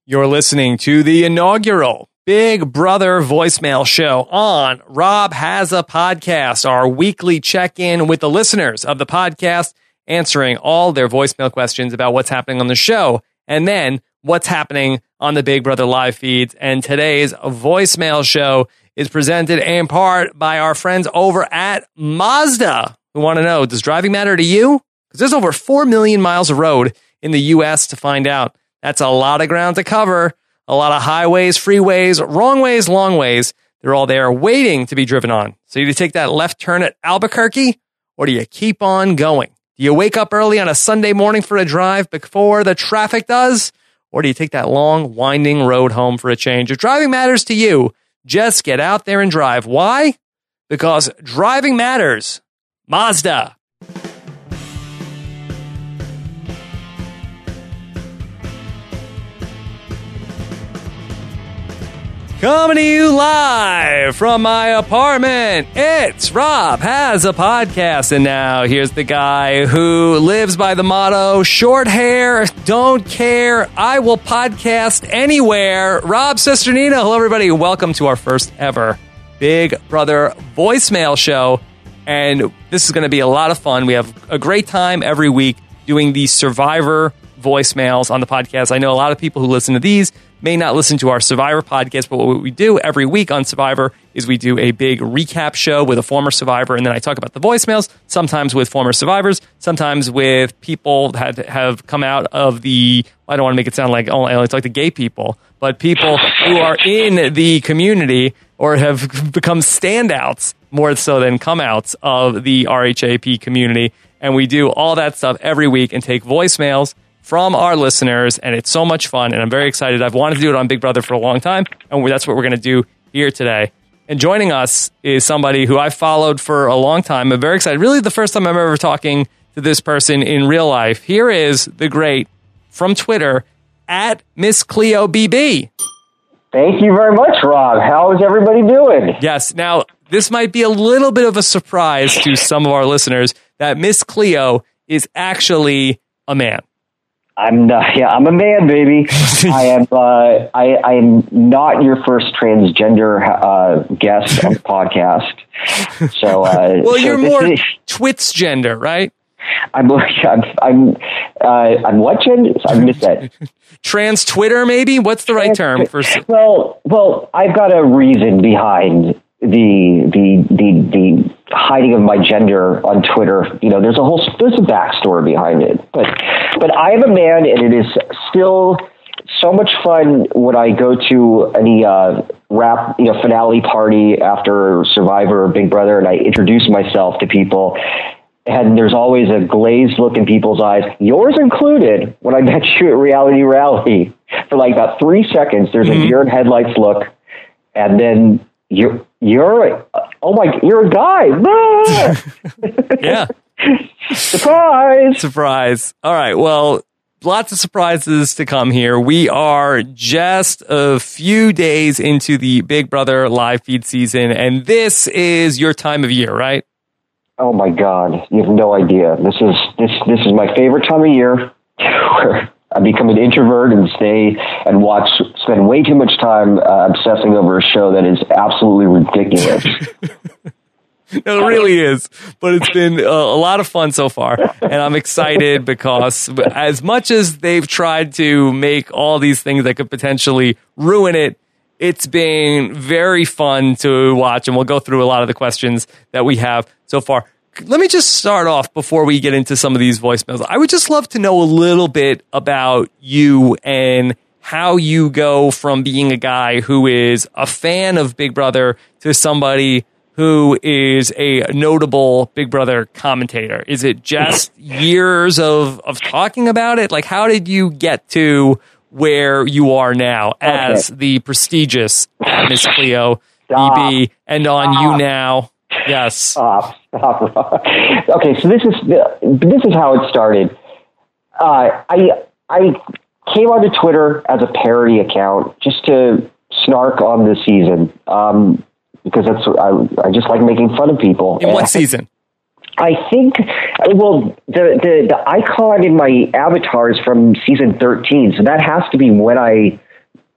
You're listening to the inaugural Big Brother voicemail show on Rob Has a Podcast, our weekly check-in with the listeners of the podcast, answering all their voicemail questions about what's happening on the show and then what's happening on the Big Brother live feeds. And today's voicemail show is presented in part by our friends over at Mazda, who want to know, does driving matter to you? Because there's over 4 million miles of road in the U.S. to find out. That's a lot of ground to cover, a lot of highways, freeways, wrong ways, long ways. They're all there waiting to be driven on. So do you take that left turn at Albuquerque, or do you keep on going? Do you wake up early on a Sunday morning for a drive before the traffic does, or do you take that long, winding road home for a change? If driving matters to you, just get out there and drive. Why? Because driving matters. Mazda. Coming to you live from my apartment, it's Rob Has a Podcast. And now here's the guy who lives by the motto, short hair, don't care, I will podcast anywhere. Rob Cesternino. Hello, everybody. Welcome to our first ever Big Brother voicemail show. And this is going to be a lot of fun. We have a great time every week doing these Survivor voicemails on the podcast. I know a lot of people who listen to these may not listen to our Survivor podcast, but what we do every week on Survivor is we do a big recap show with a former Survivor, and then I talk about the voicemails, sometimes with former Survivors, sometimes with people that have come out of the, I don't want to make it sound like I only talk to gay people, but people who are in the community or have become standouts more so than come-outs of the RHAP community, and we do all that stuff every week and take voicemails from our listeners, and it's so much fun, and I'm very excited. I've wanted to do it on Big Brother for a long time, and that's what we're going to do here today. And joining us is somebody who I've followed for a long time. I'm very excited. Really the first time I'm ever talking to this person in real life. Here is the great, from Twitter, at Miss Cleo BB. Thank you very much, Rob. How is everybody doing? Yes. Now, this might be a little bit of a surprise to some of our listeners that Miss Cleo is actually a man. I'm a man, baby. I am not your first transgender guest on the podcast. So, well, you're more twits gender, right? I'm what gender? I missed that. Trans Twitter, maybe? What's the right term for? Well, I've got a reason behind the hiding of my gender on Twitter. You know, there's a backstory behind it. But I am a man, and it is still so much fun when I go to any rap finale party after Survivor or Big Brother, and I introduce myself to people. And there's always a glazed look in people's eyes, yours included, when I met you at Reality Rally. For like about 3 seconds, there's a deer in headlights look, and then you're a guy. Yeah. Surprise. All right. Well, lots of surprises to come here. We are just a few days into the Big Brother live feed season, and this is your time of year, right? Oh my God. You have no idea. This is my favorite time of year where I become an introvert and spend way too much time obsessing over a show that is absolutely ridiculous. It really is, but it's been a lot of fun so far, and I'm excited because as much as they've tried to make all these things that could potentially ruin it, it's been very fun to watch, and we'll go through a lot of the questions that we have so far. Let me just start off before we get into some of these voicemails. I would just love to know a little bit about you and how you go from being a guy who is a fan of Big Brother to somebody who is a notable Big Brother commentator. Is it just years of talking about it? Like, how did you get to where you are now as the prestigious Miss Cleo BB and on You Now? Yes. Stop. Okay, so this is how it started. I came onto Twitter as a parody account just to snark on the season because I just like making fun of people. In what season? I think, well, the icon in my avatar is from season 13, so that has to be when I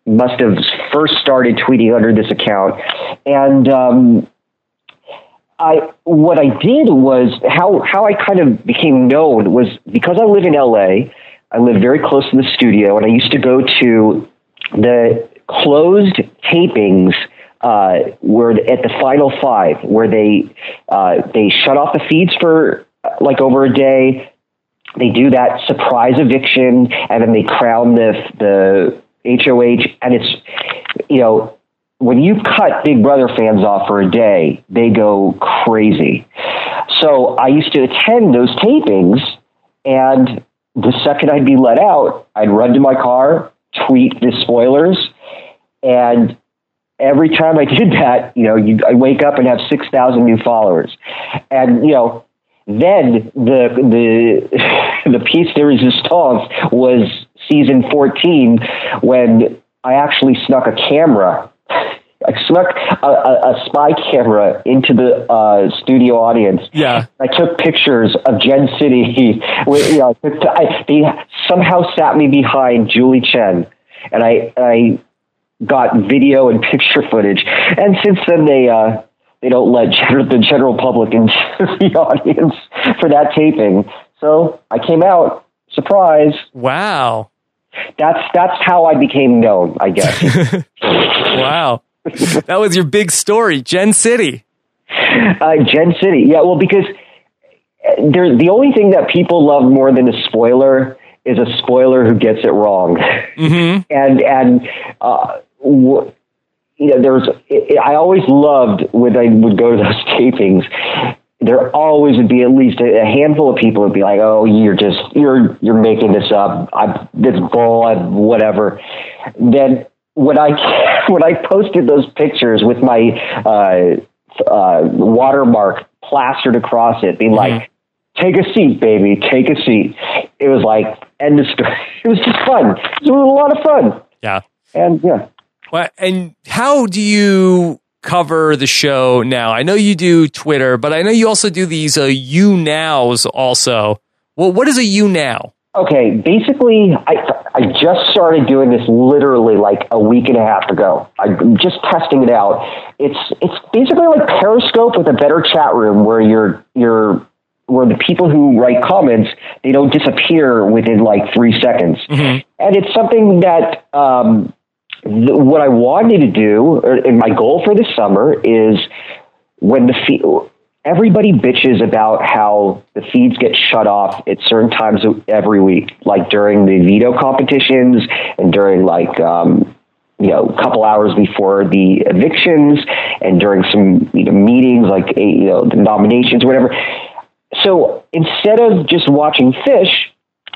must have first started tweeting under this account. And what I did was, how I kind of became known was because I live in LA, I live very close to the studio, and I used to go to the closed tapings where at the Final Five, where they shut off the feeds for like over a day. They do that surprise eviction, and then they crown the HOH, and it's, you know, when you cut Big Brother fans off for a day, they go crazy. So I used to attend those tapings, and the second I'd be let out, I'd run to my car, tweet the spoilers, and every time I did that, you know, I wake up and have 6,000 new followers. And, you know, then the piece de resistance was season 14, when I actually snuck a camera. I snuck a spy camera into the studio audience. Yeah. I took pictures of Gen City. You know, they somehow sat me behind Julie Chen, and I got video and picture footage. And since then, they don't let the general public into the audience for that taping. So I came out. Surprise. Wow. That's how I became known, I guess. Wow. That was your big story, Gen City. Gen City. Yeah, well, because the only thing that people love more than a spoiler is a spoiler who gets it wrong. Mm-hmm. And you know, I always loved when I would go to those tapings. There always would be at least a handful of people would be like, "Oh, you're making this up. This bull, whatever." Then when I posted those pictures with my watermark plastered across it, being like, "Take a seat, baby, take a seat," it was like end of story. It was just fun. It was a lot of fun. Yeah. And yeah. Well, and how do you cover the show now? I know you do Twitter, but I know you also do these You Nows also. Well, what is a You Now? Okay, basically, I just started doing this literally like a week and a half ago. I'm just testing it out. It's basically like Periscope with a better chat room where where the people who write comments, they don't disappear within like 3 seconds. Mm-hmm. And it's something that what I wanted to do, and my goal for this summer is when everybody bitches about how the feeds get shut off at certain times every week, like during the veto competitions and during like, you know, a couple hours before the evictions and during some meetings like, you know, the nominations, whatever. So instead of just watching Fish,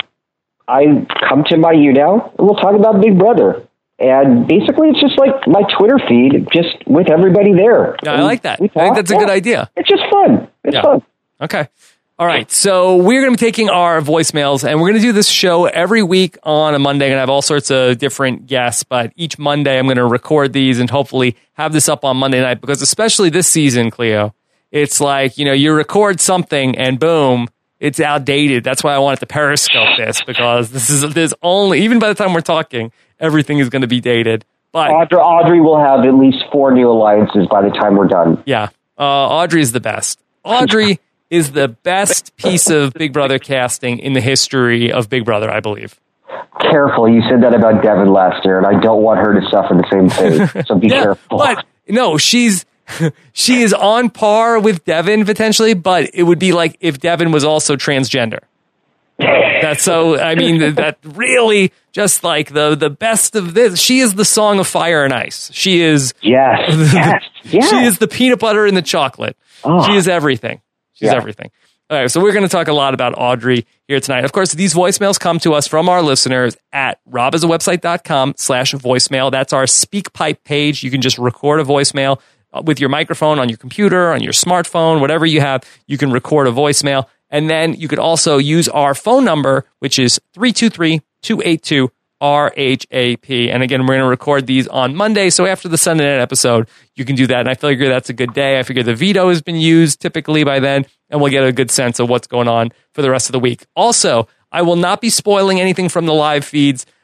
I come to my You Now and we'll talk about Big Brother. And basically, it's just like my Twitter feed, just with everybody there. Yeah, I like that. I think that's a good idea. It's just fun. It's fun. Okay. All right. So we're going to be taking our voicemails, and we're going to do this show every week on a Monday. I'm going to have all sorts of different guests, but each Monday I'm going to record these and hopefully have this up on Monday night, because especially this season, Cleo, it's like, you know, you record something and boom, it's outdated. That's why I wanted to Periscope this, because there's only, even by the time we're talking, everything is going to be dated. But Audrey will have at least 4 new alliances by the time we're done. Yeah. Audrey is the best. Audrey is the best piece of Big Brother casting in the history of Big Brother, I believe. Careful. You said that about Devin last year, and I don't want her to suffer the same fate. So be careful. But no, she is on par with Devin potentially, but it would be like if Devin was also transgender. That's so, I mean, that really just like the best of this. She is the Song of Fire and Ice. She is. Yes. She is the peanut butter and the chocolate. Oh. She is everything. She's everything. All right. So we're going to talk a lot about Audrey here tonight. Of course, these voicemails come to us from our listeners at robasawebsite.com/voicemail. That's our SpeakPipe page. You can just record a voicemail with your microphone on your computer, on your smartphone, whatever you have. You can record a voicemail. And then you could also use our phone number, which is 323-282-RHAP. And again, we're going to record these on Monday. So after the Sunday night episode, you can do that. And I figure that's a good day. I figure the veto has been used typically by then, and we'll get a good sense of what's going on for the rest of the week. Also, I will not be spoiling anything from the live feeds.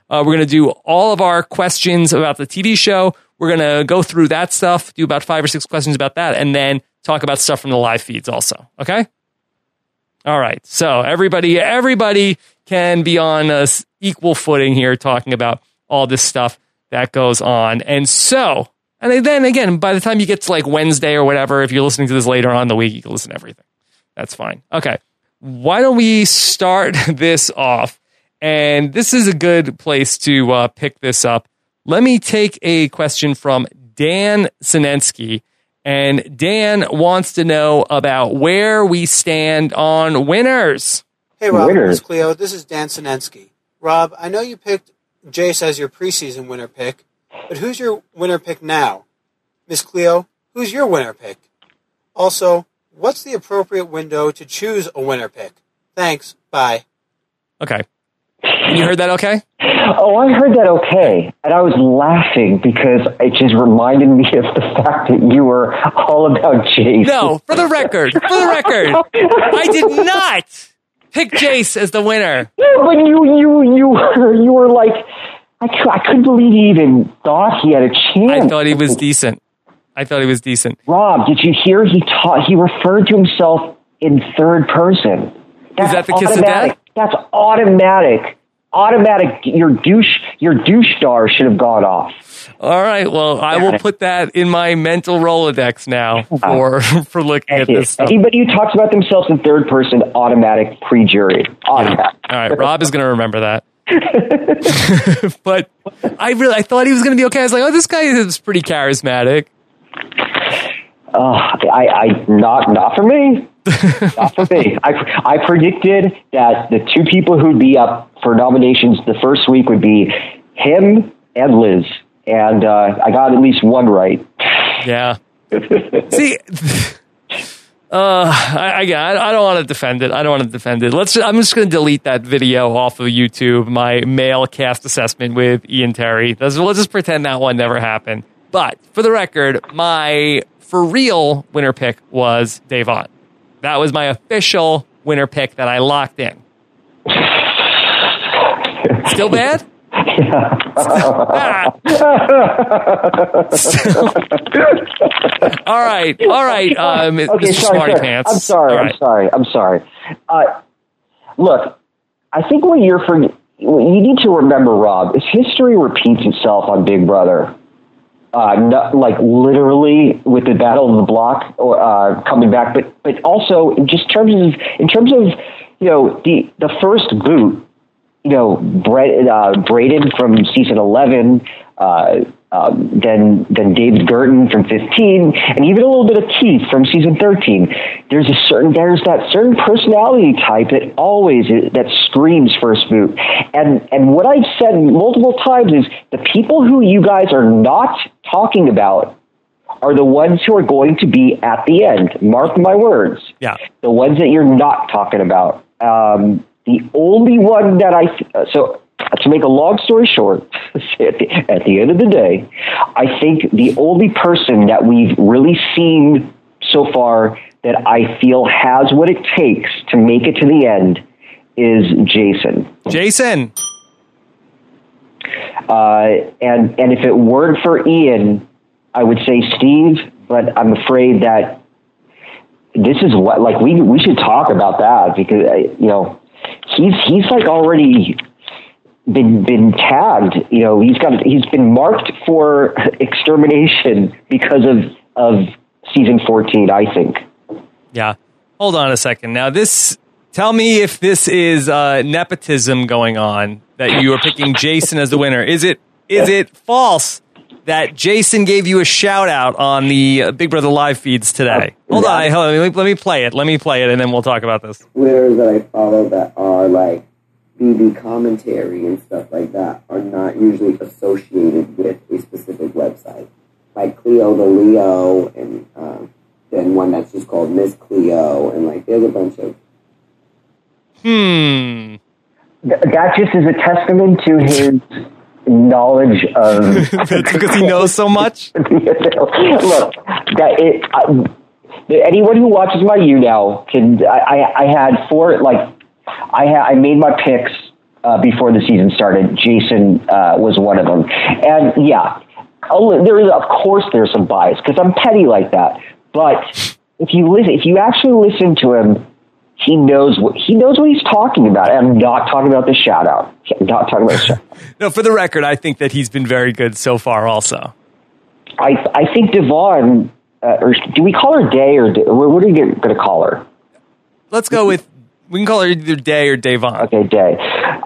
We're going to do all of our questions about the TV show. We're going to go through that stuff, do about 5 or 6 questions about that, and then talk about stuff from the live feeds also. Okay? All right. So everybody can be on a equal footing here talking about all this stuff that goes on. And then again, by the time you get to like Wednesday or whatever, if you're listening to this later on in the week, you can listen to everything. That's fine. Okay. Why don't we start this off? And this is a good place to pick this up. Let me take a question from Dan Sinensky. And Dan wants to know about where we stand on winners. Hey, Rob, Miss Cleo. This is Dan Sinensky. Rob, I know you picked Jace as your preseason winner pick, but who's your winner pick now? Miss Cleo, who's your winner pick? Also, what's the appropriate window to choose a winner pick? Thanks. Bye. Okay. You heard that okay? Oh, I heard that okay. And I was laughing because it just reminded me of the fact that you were all about Jace. No, for the record, I did not pick Jace as the winner. Yeah, but you were like, I couldn't believe he even thought he had a chance. I thought he was decent. Rob, did you hear he referred to himself in third person? Is that the kiss of death? That's automatic. Your douche star should have gone off. All right. Well, I will put that in my mental Rolodex now for looking at this stuff. Anybody who talks about themselves in third person, automatic pre-jury. Automatic. All right. Rob is going to remember that. But I thought he was going to be okay. I was like, oh, this guy is pretty charismatic. Not for me. Not for me. I predicted that the 2 people who'd be up for nominations the first week would be him and Liz, and I got at least one right. Yeah. See, I don't want to defend it. I'm just going to delete that video off of YouTube. My male cast assessment with Ian Terry. We'll just pretend that one never happened. But for the record, my for real winner pick was Dave Ott. That was my official winner pick that I locked in. Still bad? All right. Okay, Smarty Pants. I'm sorry. Look, I think what you need to remember, Rob, is history repeats itself on Big Brother. Not, like literally with the Battle of the Block coming back, but also in terms of the first boot. Braden from season 11, then David Gurton from 15, and even a little bit of Keith from season 13. There's that certain personality type that screams first boot. And what I've said multiple times is the people who you guys are not talking about are the ones who are going to be at the end. Mark my words. Yeah. The ones that you're not talking about. The only one that to make a long story short, at the end of the day, I think the only person that we've really seen so far that I feel has what it takes to make it to the end is Jason. And if it weren't for Ian, I would say Steve, but I'm afraid that this is what, like, we should talk about that because, he's like already been tagged. He's been marked for extermination because of season 14, I think. Yeah. Hold on a second. Now tell me if this is nepotism going on, that you are picking Jason as the winner. Is it false that Jason gave you a shout out on the Big Brother live feeds today? Hold on, let me play it, and then we'll talk about this. Twitters that I follow that are like BB commentary and stuff like that are not usually associated with a specific website. Like Cleo the Leo, and then one that's just called Miss Cleo, and like there's a bunch of... That just is a testament to his knowledge of... because he knows so much? Look, anyone who watches my now can... I had four... Like, I made my picks before the season started, Jason was one of them. And yeah, of course there's some bias because I'm petty like that. But if you actually listen to him, he knows what he's talking about. I'm not talking about the shout out. I'm not talking about the shout out. No, for the record, I think that he's been very good so far also. I think Devon, or do we call her Day or what are we going to call her? Let's go with, we can call her either Day or Devon. Okay, Day.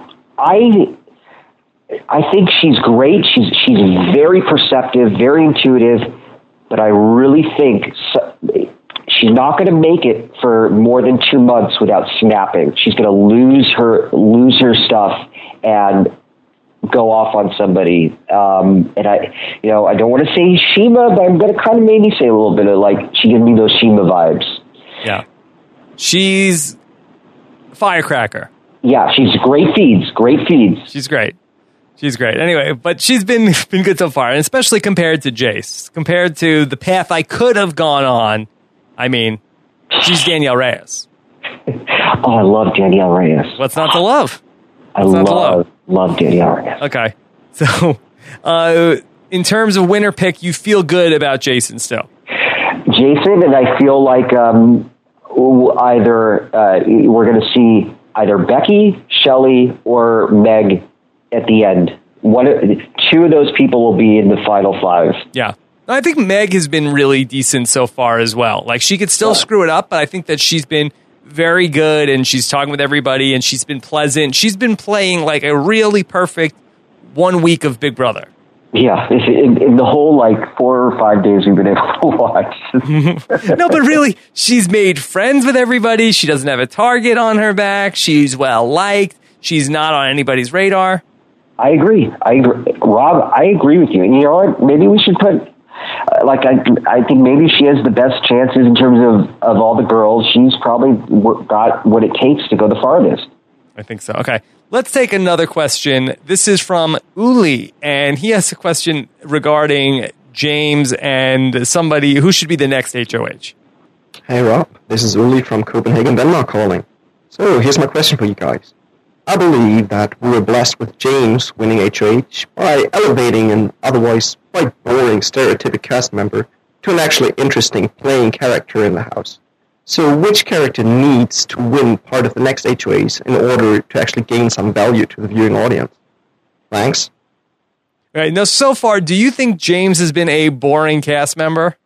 I think she's great. She's very perceptive, very intuitive, but I really think she's not going to make it for more than 2 months without snapping. She's going to lose her stuff and go off on somebody. And I don't want to say Shima, but I'm going to kind of maybe say a little bit of like, she gives me those Shima vibes. Yeah. She's firecracker. Yeah, she's great feeds. She's great. Anyway, but she's been good so far, and especially compared to Jace. Compared to the path I could have gone on, I mean, she's Danielle Reyes. Oh, I love Danielle Reyes. What's not to love? I love Danielle Reyes. Okay. So, in terms of winner pick, you feel good about Jason still? Jason, and I feel like either we're going to see either Becky, Shelley, or Meg at the end. Two of those people will be in the final 5. Yeah. I think Meg has been really decent so far as well. Like, she could still screw it up, but I think that she's been very good, and she's talking with everybody, and she's been pleasant. She's been playing like a really perfect 1 week of Big Brother. Yeah, in the whole 4 or 5 days we've been able to watch. No, but really, she's made friends with everybody. She doesn't have a target on her back. She's well liked. She's not on anybody's radar. I agree. Rob, I agree with you. And you know what? Maybe we should put, I think maybe she has the best chances in terms of all the girls. She's probably got what it takes to go the farthest. I think so. Okay. Let's take another question. This is from Uli, and he has a question regarding James and somebody who should be the next HOH. Hey Rob, this is Uli from Copenhagen, Denmark calling. So here's my question for you guys. I believe that we were blessed with James winning HOH by elevating an otherwise quite boring stereotypic cast member to an actually interesting playing character in the house. So which character needs to win part of the next HOAs in order to actually gain some value to the viewing audience? Thanks. All right. Now, so far, do you think James has been a boring cast member?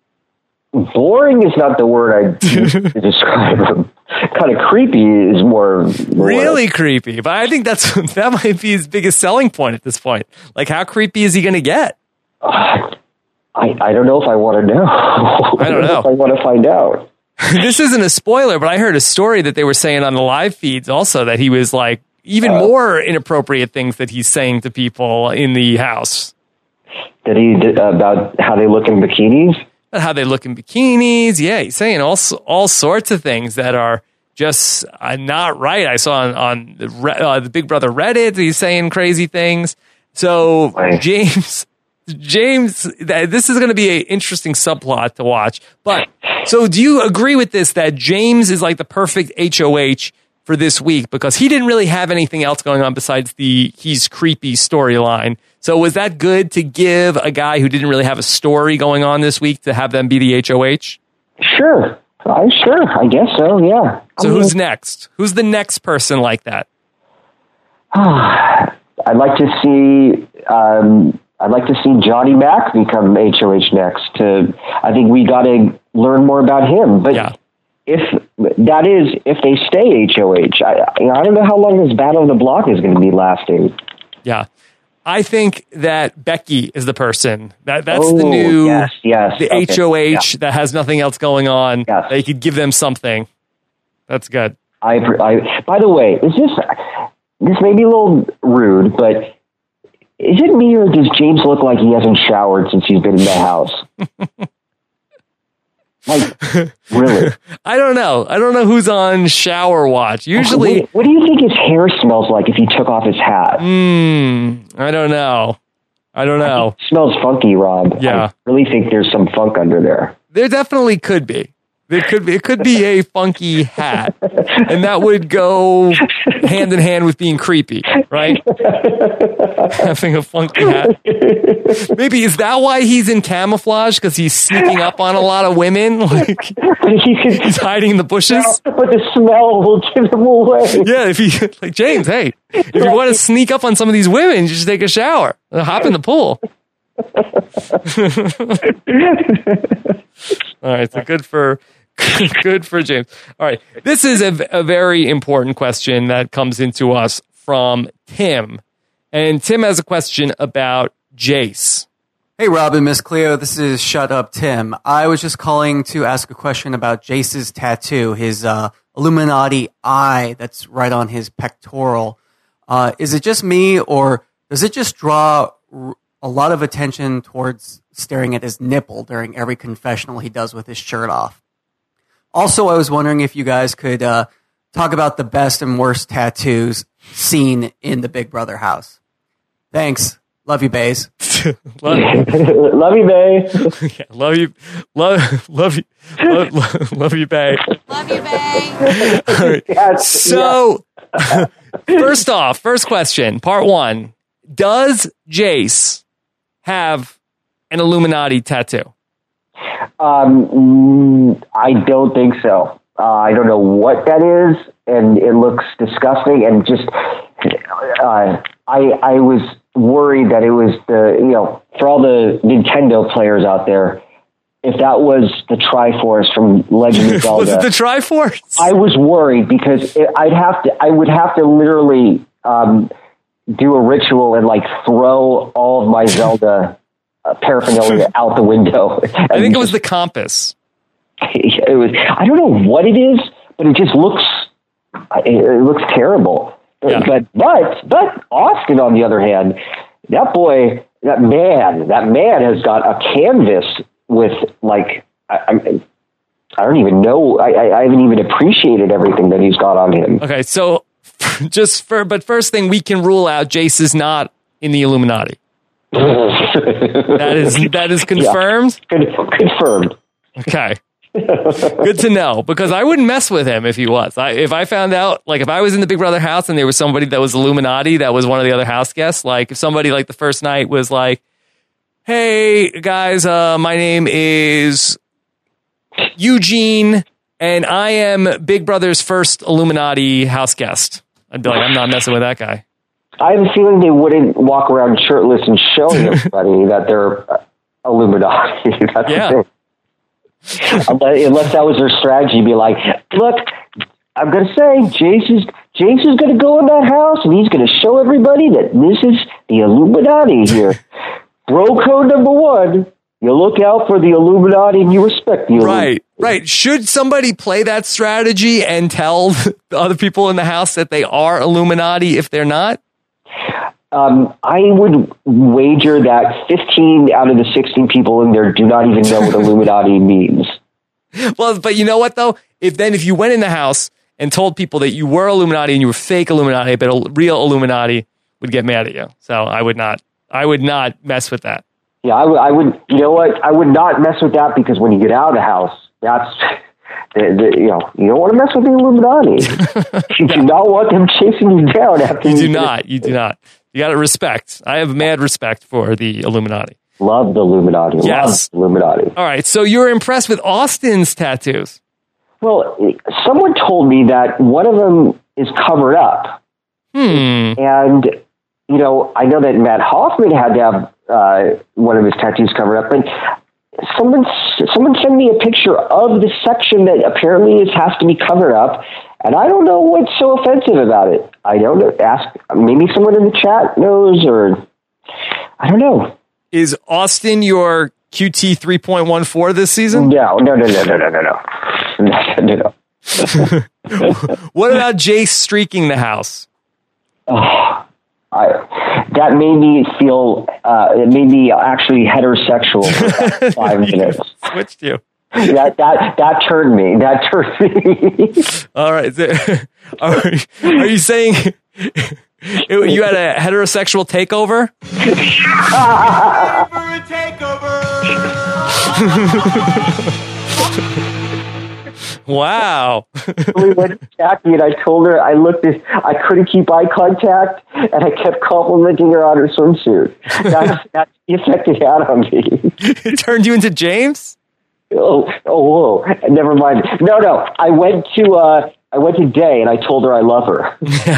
Boring is not the word I'd use to describe him. Kind of creepy is more really creepy. But I think that might be his biggest selling point at this point. Like, how creepy is he going to get? I don't know if I want to know. I don't know if I want to find out. This isn't a spoiler, but I heard a story that they were saying on the live feeds also that he was like even more inappropriate things that he's saying to people in the house. That he did about how they look in bikinis? How they look in bikinis. Yeah, he's saying all sorts of things that are just not right. I saw on the Big Brother Reddit, he's saying crazy things. So James, this is going to be an interesting subplot to watch. But so do you agree with this, that James is like the perfect HOH for this week because he didn't really have anything else going on besides the he's creepy storyline? So was that good to give a guy who didn't really have a story going on this week to have them be the HOH? Sure. I guess so, yeah. So who's next? Who's the next person like that? I'd like to see Johnny Mac become HOH next. I think we got to learn more about him. But if they stay HOH, I don't know how long this battle of the block is going to be lasting. Yeah. I think that Becky is the person. That's the new HOH that has nothing else going on. Yes. They could give them something. That's good. By the way, this may be a little rude, but is it me or does James look like he hasn't showered since he's been in the house? Really? I don't know. I don't know who's on shower watch. Usually, what do you think his hair smells like if he took off his hat? I don't know. It smells funky, Rob. Yeah. I really think there's some funk under there. There definitely could be. It could be a funky hat, and that would go hand in hand with being creepy, right? Having a funky hat. Maybe is that why he's in camouflage? Because he's sneaking up on a lot of women, like he's hiding in the bushes. But the smell will give him away. Yeah, if you like James, hey, if you want to sneak up on some of these women, you just take a shower, hop in the pool. All right, so good for James. All right, this is a very important question that comes into us from Tim, and Tim has a question about Jace. Hey, Rob and Miss Cleo, this is Shut Up Tim. I was just calling to ask a question about Jace's tattoo, his Illuminati eye that's right on his pectoral. Is it just me, or does it just draw a lot of attention towards staring at his nipple during every confessional he does with his shirt off? Also, I was wondering if you guys could talk about the best and worst tattoos seen in the Big Brother house. Thanks. Love you, Bays. Love you, Bay. Yeah, love you, Bay. Love you, Bay. Right. So, first question, part one. Does Jace have an Illuminati tattoo? I don't think so. I don't know what that is, and it looks disgusting. And just, I was worried that it was for all the Nintendo players out there, if that was the Triforce from Legend of Zelda. Was it the Triforce? I was worried because I would have to literally do a ritual and like throw all of my Zelda paraphernalia out the window. I think it was the compass. It was. I don't know what it is, but it just looks. It looks terrible. Yeah. But Austin, on the other hand, that man has got a canvas with like I don't even know. I haven't even appreciated everything that he's got on him. Okay, so but first thing, we can rule out Jace is not in the Illuminati. That is confirmed? Yeah, confirmed. Okay. Good to know, because I wouldn't mess with him if he was. If I found out, like if I was in the Big Brother house and there was somebody that was Illuminati that was one of the other house guests, like if somebody like the first night was like, hey guys, my name is Eugene and I am Big Brother's first Illuminati house guest, I'd be like, I'm not messing with that guy. I have a feeling they wouldn't walk around shirtless and showing everybody that they're Illuminati. That's the thing. Unless that was their strategy, be like, look, I'm going to say Jace is going to go in that house and he's going to show everybody that this is the Illuminati here. Bro code number one, you look out for the Illuminati and you respect the Illuminati. Right. Should somebody play that strategy and tell the other people in the house that they are Illuminati if they're not? I would wager that 15 out of the 16 people in there do not even know what Illuminati means. Well, but you know what though? If you went in the house and told people that you were Illuminati and you were fake Illuminati, but a real Illuminati would get mad at you. So I would not mess with that. Yeah, I would. You know what? I would not mess with that, because when you get out of the house, that's you don't want to mess with the Illuminati. You do not want them chasing you down after you do not. You do not. You got to respect. I have mad respect for the Illuminati. Love the Illuminati. Yes. Love the Illuminati. All right. So you're impressed with Austin's tattoos? Well, someone told me that one of them is covered up. And, I know that Matt Hoffman had to have one of his tattoos covered up, but someone sent me a picture of the section that apparently has to be covered up, and I don't know what's so offensive about it. I don't know. Ask, maybe someone in the chat knows, or I don't know. Is Austin your QT 3.14 this season? No. What about Jace streaking the house? That made me feel. It made me actually heterosexual for about 5 minutes. Switched you. That turned me. That turned me. All right. Are you saying you had a heterosexual takeover? Wow. We went to Jackie, and I told her I couldn't keep eye contact, and I kept complimenting her on her swimsuit. That's the effect it had on me. It turned you into James? Whoa! Never mind. No. I went to Day, and I told her I love her.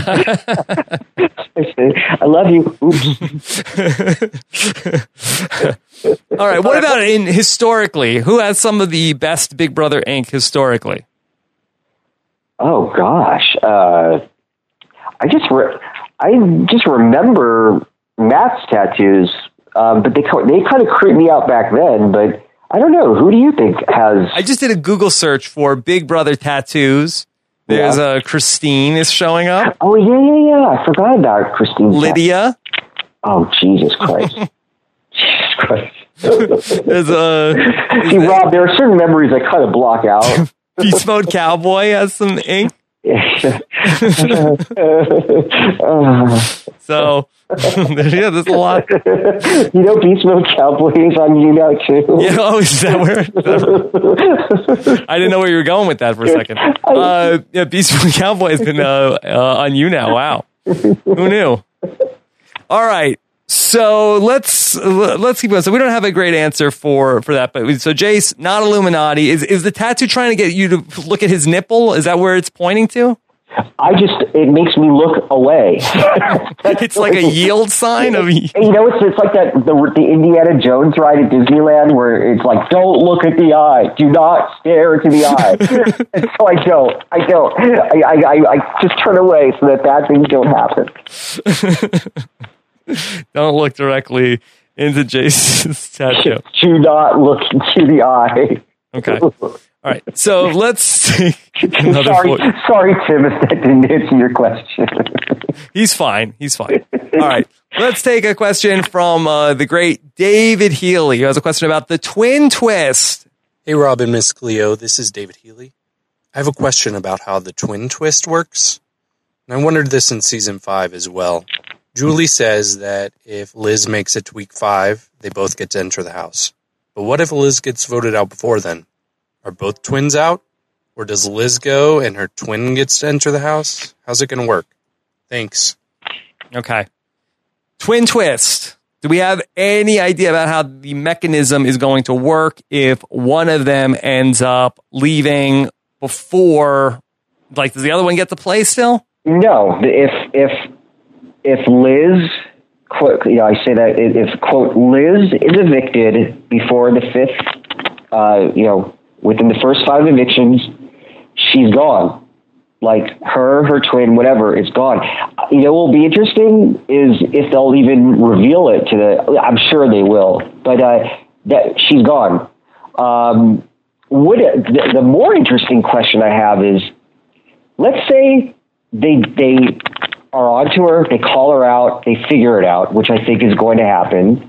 I said, I love you. Oops. All right. What about historically? Who has some of the best Big Brother Inc. historically? Oh gosh, I just remember Matt's tattoos, but they kind of creeped me out back then. But I don't know. Who do you think has? I just did a Google search for Big Brother tattoos. There's Christine is showing up. Oh yeah. I forgot about Christine. Lydia. Oh Jesus Christ. Jesus Christ. There's See, Rob, there are certain memories I kind of block out. Beast Mode Cowboy has some ink. So, there's a lot. You know, Beast Mode Cowboy is on you now, too. Yeah, is that where? I didn't know where you were going with that for a second. Beast Mode Cowboy has been on you now. Wow. Who knew? All right. So let's keep going. So we don't have a great answer for that. But so Jace, not Illuminati. Is the tattoo trying to get you to look at his nipple? Is that where it's pointing to? It makes me look away. It's like a yield sign of. You know, it's like that the Indiana Jones ride at Disneyland where it's like, don't look at the eye, do not stare into the eye. And so I don't. I just turn away so that bad things don't happen. Don't look directly into Jason's tattoo. Do not look into the eye. Okay. All right. So let's take another Sorry, Tim, if that didn't answer your question. He's fine. All right. Let's take a question from the great David Healy, who has a question about the twin twist. Hey, Rob and Miss Cleo. This is David Healy. I have a question about how the twin twist works. And I wondered this in season 5 as well. Julie says that if Liz makes it to week 5, they both get to enter the house. But what if Liz gets voted out before then? Are both twins out? Or does Liz go and her twin gets to enter the house? How's it going to work? Thanks. Okay. Twin twist. Do we have any idea about how the mechanism is going to work if one of them ends up leaving before, like, does the other one get to play still? No. If Liz, quote, I say that if, quote, Liz is evicted before the 5th, within the first 5 evictions, she's gone. Like her twin, whatever, is gone. What will be interesting is if they'll even reveal it I'm sure they will, but that she's gone. The more interesting question I have is, let's say they are onto her, they call her out, they figure it out, which I think is going to happen.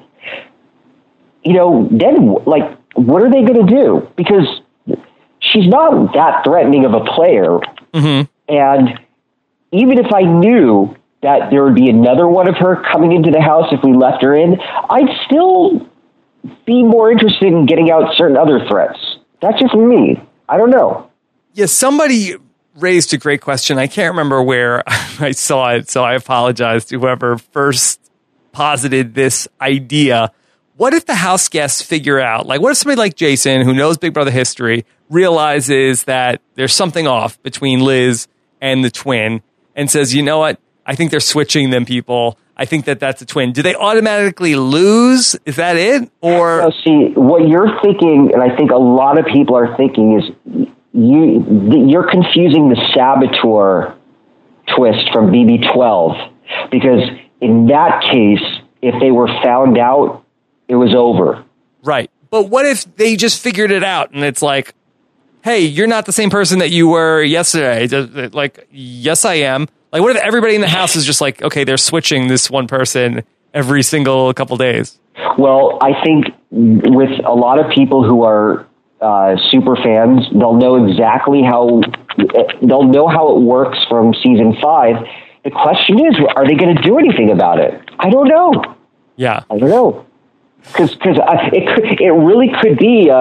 Then, like, what are they going to do? Because she's not that threatening of a player. Mm-hmm. And even if I knew that there would be another one of her coming into the house if we left her in, I'd still be more interested in getting out certain other threats. That's just me. I don't know. Yeah, somebody raised a great question. I can't remember where I saw it, so I apologize to whoever first posited this idea. What if the house guests figure out, like, what if somebody like Jason, who knows Big Brother history, realizes that there's something off between Liz and the twin and says, you know what, I think they're switching them, people. I think that's a twin. Do they automatically lose? Is that it? Or see, what you're thinking, and I think a lot of people are thinking, is you're confusing the saboteur twist from BB12, because in that case, if they were found out, it was over. Right. But what if they just figured it out and it's like, hey, you're not the same person that you were yesterday. Like, yes, I am. Like, what if everybody in the house is just like, okay, they're switching this one person every single couple days? Well, I think with a lot of people who are super fans, they'll know exactly how it works from season 5. The question is, are they going to do anything about it? I don't know. Yeah, I don't know, because it really could be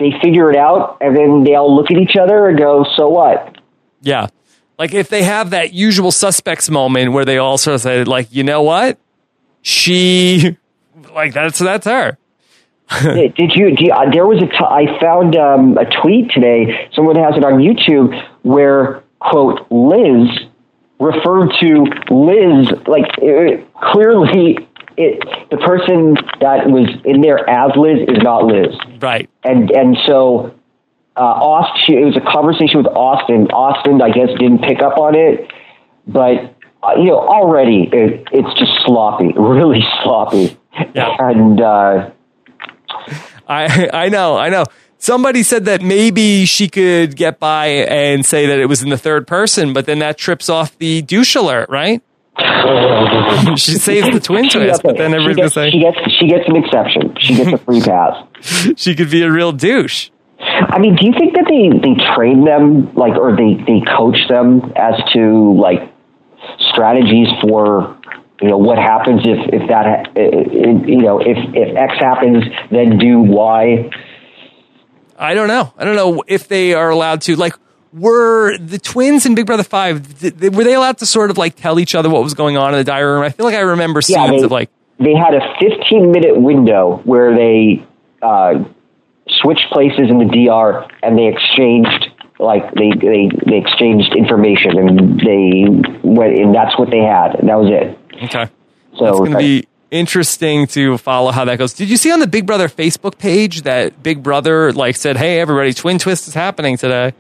they figure it out, and then they all look at each other and go, "So what?" Yeah. Like if they have that usual suspects moment where they all sort of say, like, you know what? She, like, that's her. There was I found a tweet today, someone has it on YouTube, where, quote, Liz referred to Liz, like, clearly the person that was in there as Liz is not Liz. Right. And so Austin, it was a conversation with Austin. Austin, I guess, didn't pick up on it, but already it's just sloppy, really sloppy. Yeah. And I know. Somebody said that maybe she could get by and say that it was in the third person, but then that trips off the douche alert, right? She saves the twin twist, but then everybody's going to say she gets an exception. She gets a free pass. She could be a real douche. I mean, do you think that they train them, like, or they coach them as to, like, strategies for, what happens if that, if X happens, then do Y? I don't know if they are allowed to, like, were the twins in Big Brother 5, were they allowed to sort of, like, tell each other what was going on in the diary room? I feel like I remember scenes of, like... They had a 15-minute window where they switched places in the DR, and they exchanged, like, they exchanged information, and they went, and that's what they had, and that was it. Okay. So it's going to be interesting to follow how that goes. Did you see on the Big Brother Facebook page that Big Brother, like, said, hey, everybody, Twin Twist is happening today?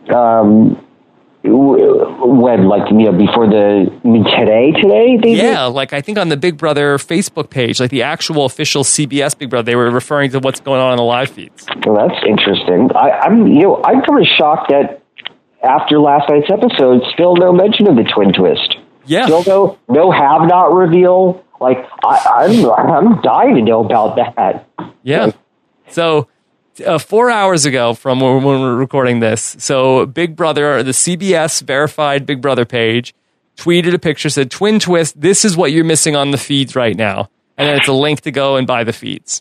When, like, before today? Like, I think on the Big Brother Facebook page, like the actual official CBS Big Brother, they were referring to what's going on in the live feeds. Well, that's interesting. I'm kind of shocked that after last night's episode, still no mention of the Twin Twist. Yeah. Still no have not reveal. Like, I'm dying to know about that. Yeah. So 4 hours ago from when we're recording this, so Big Brother, the CBS verified Big Brother page, tweeted a picture, said, Twin Twist, this is what you're missing on the feeds right now. And then it's a link to go and buy the feeds.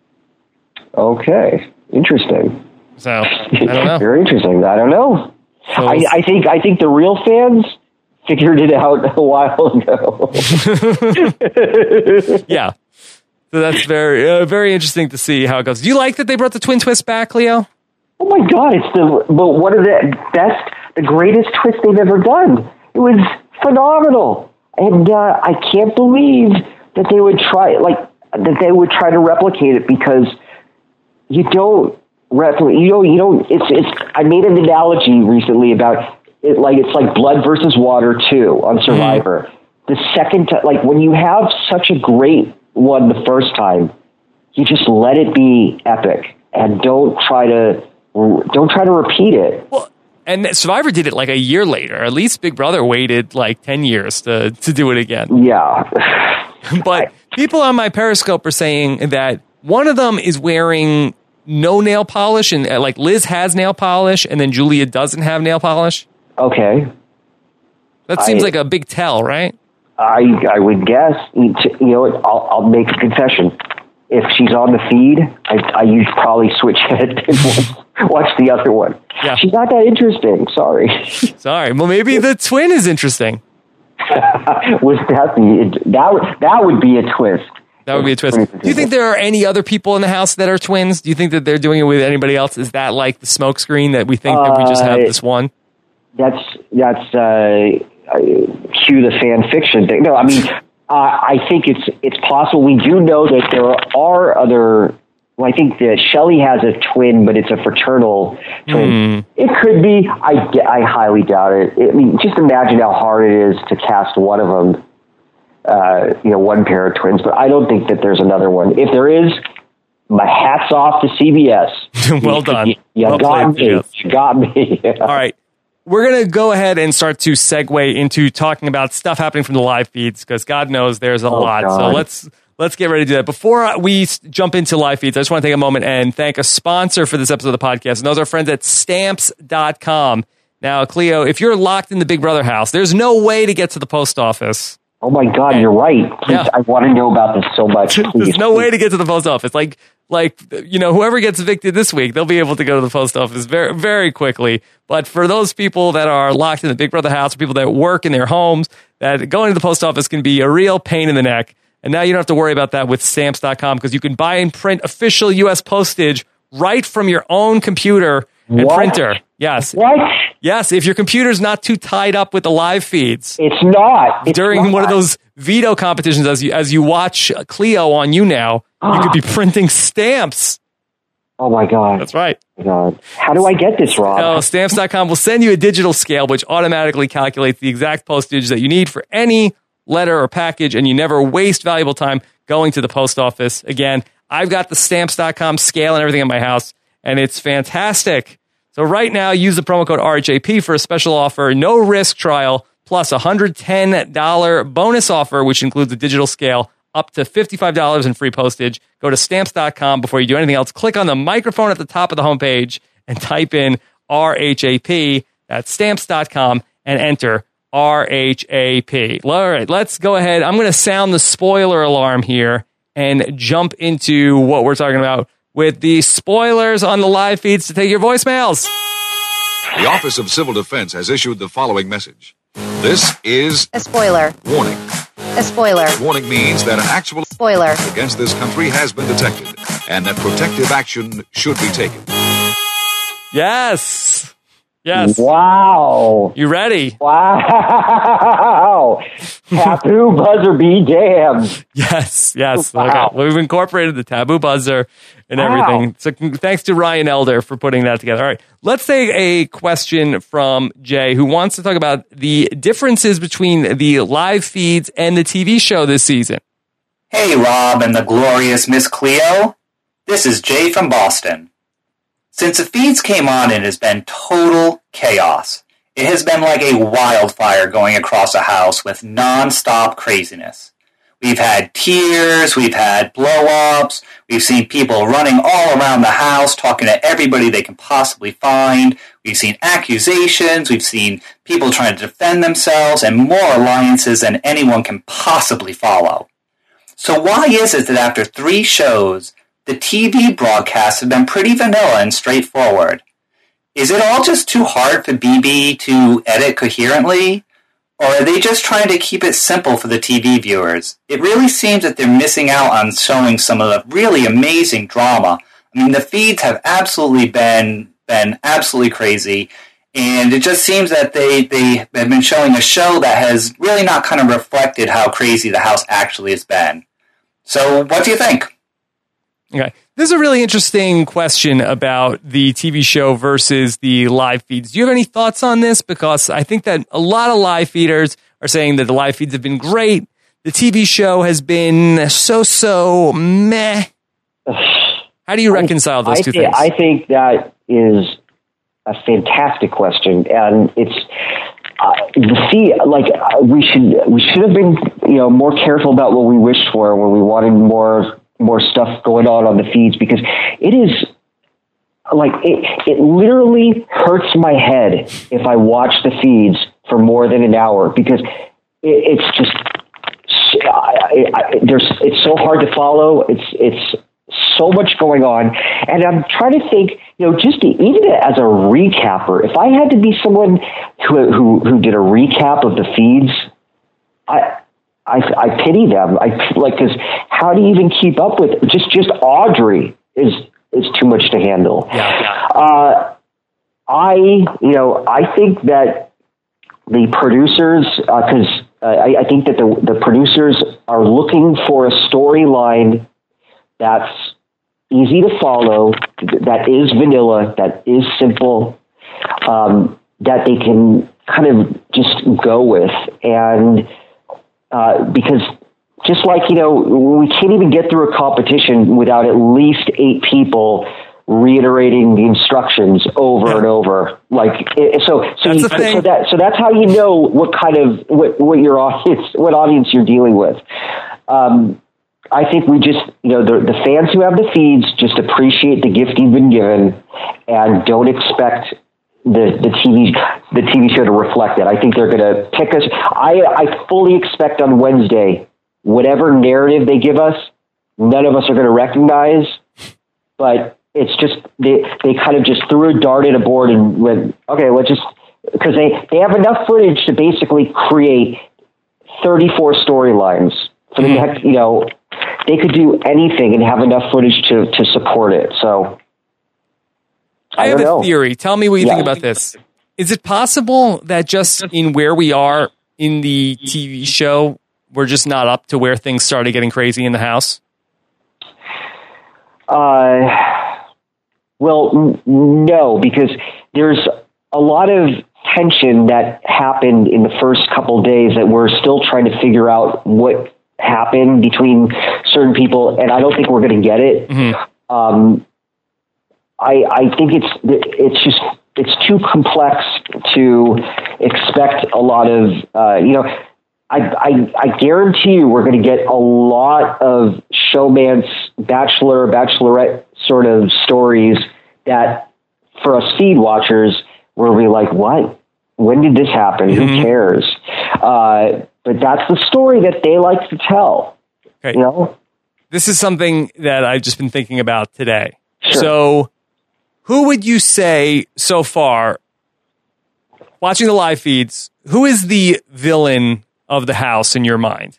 Okay. Interesting. So, I don't know. Very interesting. I don't know. So, I think the real fans figured it out a while ago. Yeah. So that's very, very interesting to see how it goes. Do you like that they brought the Twin Twist back, Leo? Oh my God, it's one of the greatest twists they've ever done. It was phenomenal. And I can't believe that they would try to replicate it, because you don't replicate, you don't, I made an analogy recently about it, like, it's like Blood versus Water 2 on Survivor. The second time, like, when you have such a great one the first time, you just let it be epic and don't try to repeat it. Well, and Survivor did it like a year later. At least Big Brother waited like 10 years to do it again. Yeah. But people on my Periscope are saying that one of them is wearing no nail polish, and like Liz has nail polish, and then Julia doesn't have nail polish. Okay. That seems like a big tell, right? I would guess. I'll make a confession. If she's on the feed, I usually probably switch it and watch the other one. Yeah. She's not that interesting. Sorry. Sorry. Well, maybe the twin is interesting. That would be a twist. That would be a twist. Do you think there are any other people in the house that are twins? Do you think that they're doing it with anybody else? Is that like the smoke screen that we think that we just have this one? That's cue the fan fiction thing. No, I mean, I think it's possible. We do know that there are other. Well, I think that Shelley has a twin, but it's a fraternal twin. It could be. I highly doubt it. I mean, just imagine how hard it is to cast one of them. One pair of twins, but I don't think that there's another one. If there is, my hat's off to CBS. Well done. You got me. You got me. All right. We're going to go ahead and start to segue into talking about stuff happening from the live feeds, because God knows there's a lot. God. So let's get ready to do that. Before we jump into live feeds, I just want to take a moment and thank a sponsor for this episode of the podcast, and those are friends at Stamps.com. Now, Cleo, if you're locked in the Big Brother house, there's no way to get to the post office Oh my God, you're right. Please, Yeah. I want to know about this so much. Please, There's no way to get to the post office. Like whoever gets evicted this week, they'll be able to go to the post office very, very quickly. But for those people that are locked in the Big Brother house, or people that work in their homes, that going to the post office can be a real pain in the neck. And now you don't have to worry about that with Stamps.com, because you can buy and print official U.S. postage right from your own computer and What? printer. Yes. What? Yes, if your computer's not too tied up with the live feeds. It's not. It's During not. one of those veto competitions, as you watch Clio on You Now, you could be printing stamps. Oh my God. That's right. Oh my God. How do I get this, Rob? So Stamps.com will send you a digital scale which automatically calculates the exact postage that you need for any letter or package, and you never waste valuable time going to the post office. Again, I've got the Stamps.com scale and everything in my house, and it's fantastic. So right now, use the promo code RHAP for a special offer, no risk trial, plus a $110 bonus offer, which includes a digital scale, up to $55 in free postage. Go to Stamps.com before you do anything else. Click on the microphone at the top of the homepage and type in RHAP. That's Stamps.com and enter RHAP. All right, let's go ahead. I'm going to sound the spoiler alarm here and jump into what we're talking about with the spoilers on the live feeds to take your voicemails. The Office of Civil Defense has issued the following message. This is A spoiler. warning. A spoiler. Warning means that an actual Spoiler. against this country has been detected and that protective action should be taken. Yes. Yes. Wow. You ready? Wow. Taboo buzzer be damned. Yes. Yes. Wow. Okay. We've incorporated the taboo buzzer and Wow. everything. So thanks to Ryan Elder for putting that together. All right. Let's take a question from Jay, who wants to talk about the differences between the live feeds and the TV show this season. Hey, Rob and the glorious Miss Cleo. This is Jay from Boston. Since the feeds came on, it has been total chaos. It has been like a wildfire going across a house with non-stop craziness. We've had tears, we've had blow-ups, we've seen people running all around the house, talking to everybody they can possibly find. We've seen accusations, we've seen people trying to defend themselves, and more alliances than anyone can possibly follow. So why is it that after 3 shows, the TV broadcasts have been pretty vanilla and straightforward? Is it all just too hard for BB to edit coherently? Or are they just trying to keep it simple for the TV viewers? It really seems that they're missing out on showing some of the really amazing drama. I mean, the feeds have absolutely been absolutely crazy, and it just seems that they have been showing a show that has really not kind of reflected how crazy the house actually has been. So what do you think? Okay. This is a really interesting question about the TV show versus the live feeds. Do you have any thoughts on this? Because I think that a lot of live feeders are saying that the live feeds have been great. The TV show has been so meh. How do you reconcile those two things? I think that is a fantastic question, and it's we should have been more careful about what we wished for when we wanted more stuff going on the feeds, because it is like it literally hurts my head if I watch the feeds for more than an hour, because it's just it's so hard to follow. It's so much going on, and I'm trying to think, just even as a recapper, if I had to be someone who did a recap of the feeds, I pity them. Because how do you even keep up with just Audrey is too much to handle. Yeah. I think that the producers, because I think that the producers are looking for a storyline that's easy to follow, that is vanilla, that is simple, that they can kind of just go with. And because just like, we can't even get through a competition without at least 8 people reiterating the instructions over and over. So that's how you know what kind of, what your audience, what audience you're dealing with. I think we just, the fans who have the feeds just appreciate the gift you've been given and don't expect the TV show to reflect it. I think they're going to pick us. I fully expect on Wednesday, whatever narrative they give us, none of us are going to recognize. But it's just they kind of just threw a dart at a board and went, okay, let's just, because they have enough footage to basically create 34 storylines for the next, they could do anything and have enough footage to support it. So I have a theory. Tell me what you think about this. Is it possible that just in where we are in the TV show, we're just not up to where things started getting crazy in the house? Well, no, because there's a lot of tension that happened in the first couple of days that we're still trying to figure out what happened between certain people, and I don't think we're going to get it. Mm-hmm. I think it's too complex to expect a lot of, I guarantee you we're going to get a lot of showmance, bachelorette sort of stories that for us feed watchers, where we're like, what? When did this happen? Mm-hmm. Who cares? But that's the story that they like to tell. Okay. This is something that I've just been thinking about today. Sure. So who would you say so far, watching the live feeds, who is the villain of the house in your mind?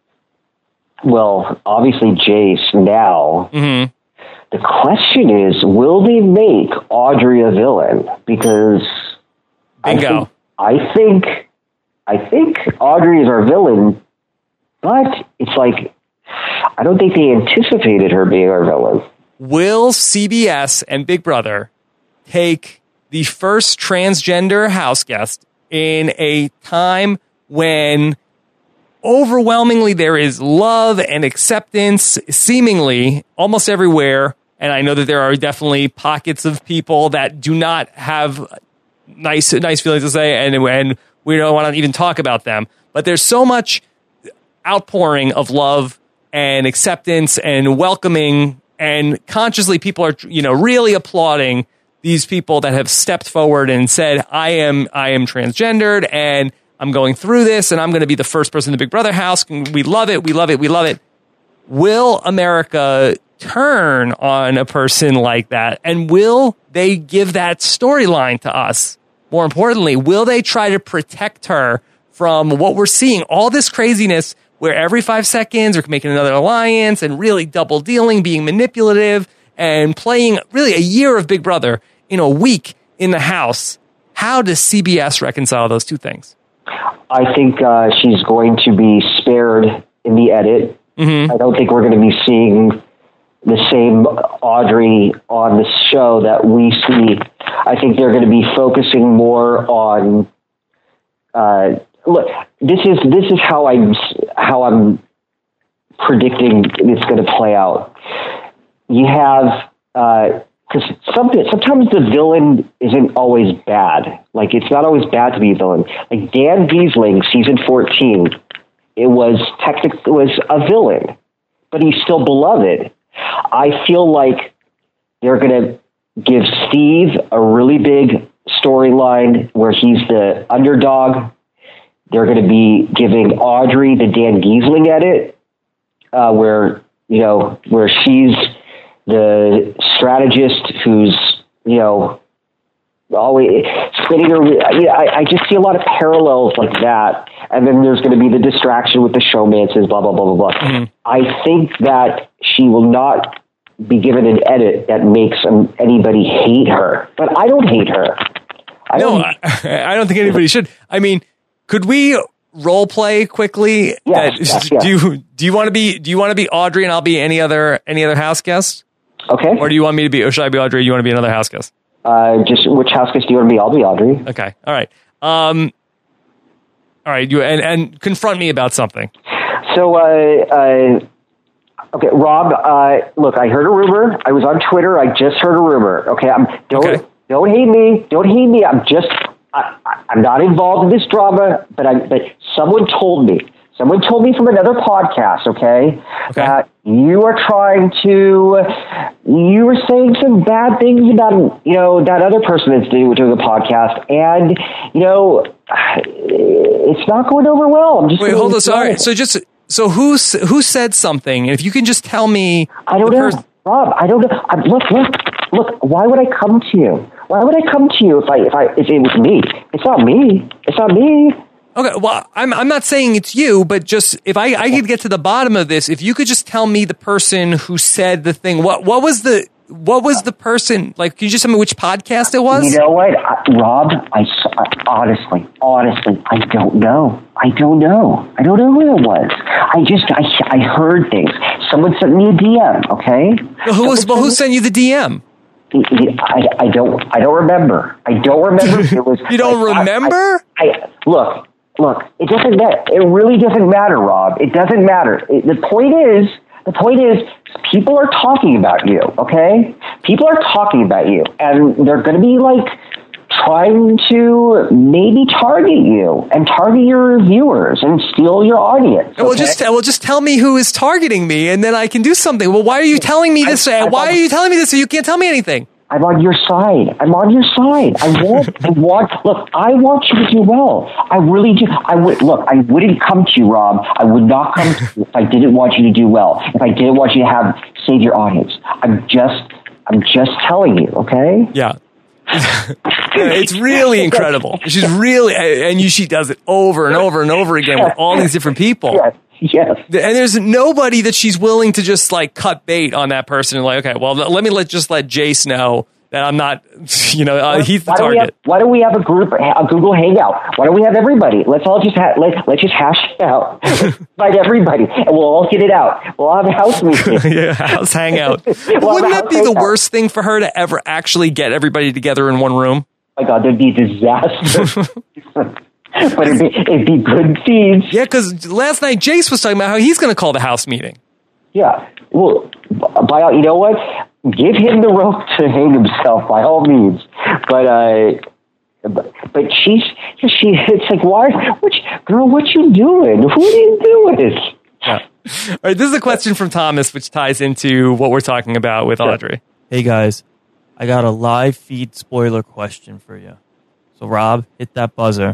Well, obviously Jace now. Mm-hmm. The question is, will they make Audrey a villain? Because bingo. I think Audrey is our villain, but it's like, I don't think they anticipated her being our villain. Will CBS and Big Brother take the first transgender house guest in a time when overwhelmingly there is love and acceptance seemingly almost everywhere? And I know that there are definitely pockets of people that do not have nice feelings to say, and we don't want to even talk about them. But there's so much outpouring of love and acceptance and welcoming, and consciously people are, really applauding these people that have stepped forward and said, I am transgendered and I'm going through this and I'm going to be the first person in the Big Brother house. We love it. We love it. We love it. Will America turn on a person like that? And will they give that storyline to us? More importantly, will they try to protect her from what we're seeing? All this craziness where every 5 seconds we're making another alliance and really double dealing, being manipulative and playing really a year of Big Brother in a week in the house. How does CBS reconcile those two things? I think she's going to be spared in the edit. Mm-hmm. I don't think we're going to be seeing the same Audrey on the show that we see. I think they're going to be focusing more on. Look, this is how I'm predicting it's going to play out. You have because sometimes the villain isn't always bad. Like, it's not always bad to be a villain. Like Dan Giesling, season 14, it was a villain, but he's still beloved. I feel like they're going to give Steve a really big storyline where he's the underdog. They're going to be giving Audrey the Dan Giesling edit, where she's the strategist who's, always spinning her. I just see a lot of parallels like that. And then there's going to be the distraction with the showmances, blah, blah, blah, blah, blah. Mm-hmm. I think that she will not be given an edit that makes anybody hate her. But I don't hate her. I don't think anybody should. I mean, could we role play quickly? Yes. Do you want to be Audrey and I'll be any other house guest? Okay. Or should I be Audrey? You want to be another house guest? Just which house guest do you want to be? I'll be Audrey. Okay. All right. All right. You and confront me about something. So, okay, Rob. Look, I heard a rumor. I was on Twitter. I just heard a rumor. Okay. Don't hate me. Don't hate me. I'm not involved in this drama, but someone told me. Someone told me from another podcast, okay, that you were saying some bad things about, that other person that's doing the podcast, and, it's not going over well. I'm just Wait, hold on. Sorry. So who said something? If you can just tell me. I don't know. Rob, I don't know. Look, why would I come to you? Why would I come to you if it was me? It's not me. Okay, well, I'm not saying it's you, but just if I could get to the bottom of this, if you could just tell me the person who said the thing, what was the person, like, can you just tell me which podcast it was? You know what, Rob, I honestly, I don't know. I don't know who it was. I heard things. Someone sent me a DM, okay? Who sent you the DM? I don't remember. If it was. You don't remember? Look, it doesn't matter. It really doesn't matter, Rob. It doesn't matter. The point is, people are talking about you, okay? People are talking about you, and they're going to be, trying to maybe target you and target your viewers and steal your audience. Okay? Well, just tell me who is targeting me, and then I can do something. Well, why are you telling me this? Why are you telling me this so you can't tell me anything? I'm on your side. I want you to do well. I really do. I wouldn't come to you, Rob. I would not come to you if I didn't want you to do well. If I didn't want you to save your audience. I'm just telling you, okay? Yeah. It's really incredible. She's really, she does it over and over and over again with all these different people. Yes. And there's nobody that she's willing to just cut bait on that person and okay, well, let Jace know that I'm not, he's the target. Why don't we have a Google Hangout? Why don't we have everybody? Let's all just let's just hash it out. Invite everybody, and we'll all get it out. We'll have a house meeting. Yeah, house hangout. Wouldn't that be the worst thing for her to ever actually get everybody together in one room? Oh my God, there'd be a disaster. But it'd be good feeds. Yeah, because last night Jace was talking about how he's going to call the house meeting. Yeah. Well, you know what? Give him the rope to hang himself by all means. But it's like, why? What you doing? Who are you doing? Yeah. All right, this is a question from Thomas, which ties into what we're talking about with Audrey. Hey guys, I got a live feed spoiler question for you. So Rob, hit that buzzer.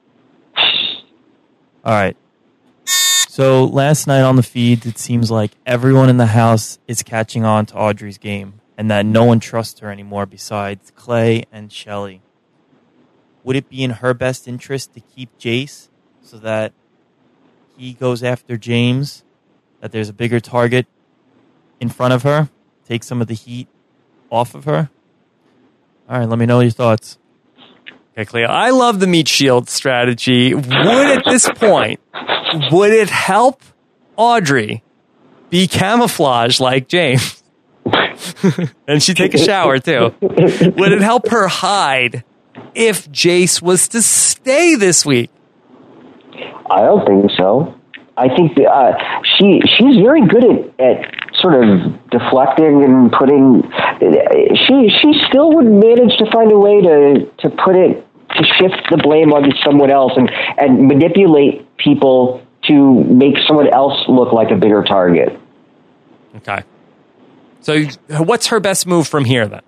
All right. So last night on the feed, it seems like everyone in the house is catching on to Audrey's game and that no one trusts her anymore besides Clay and Shelly. Would it be in her best interest to keep Jace so that he goes after James, that there's a bigger target in front of her, take some of the heat off of her? All right, let me know your thoughts. Okay, Cleo, I love the meat shield strategy. At this point, would it help Audrey be camouflaged like James? And she'd take a shower, too. Would it help her hide if Jace was to stay this week? I don't think so. I think she's very good at sort of deflecting and putting. She still would manage to find a way to put it, to shift the blame onto someone else and manipulate people to make someone else look like a bigger target. Okay. So what's her best move from here then?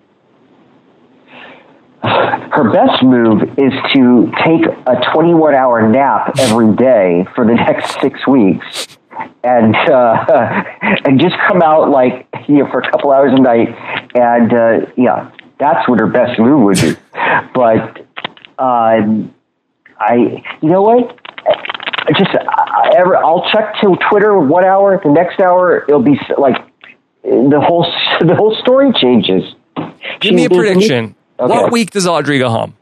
Her best move is to take a 21-hour nap every day for the next 6 weeks, and just come out for a couple hours a night, and that's what her best move would be. But you know what? I'll check to Twitter 1 hour. The next hour it'll be the whole story changes. Give me a prediction. Okay. What week does Audrey go home?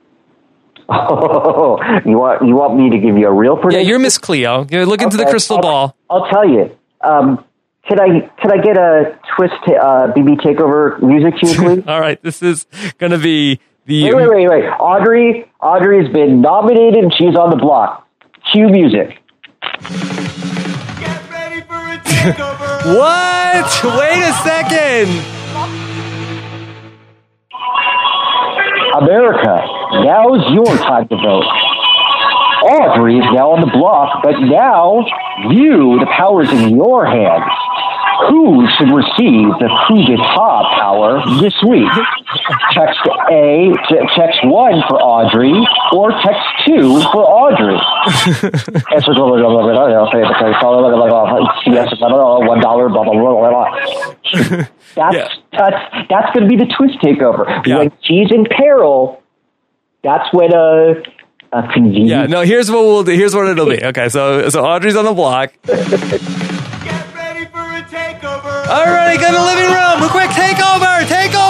Oh, you want me to give you a real prediction? Yeah, you're Miss Cleo. You look into the crystal ball. I'll tell you. Could I get a Twist BB Takeover music cue, please? All right, this is going to be the... Wait. Audrey's been nominated and she's on the block. Cue music. Get ready for a takeover. What? Wait a second. America, now's your time to vote. Audrey is now on the block, but now the power's in your hands. Who should receive the coup d'etat power this week? Text 1 for Audrey, or text 2 for Audrey. Answer $1, blah, blah, blah. That's going to be the twist takeover. Yeah. When she's in peril, that's when a convenient. Yeah, no, here's what we'll do. Here's what it'll be. Okay, so Audrey's on the block. Get ready for a takeover. All right, go to the living room. Quick, takeover.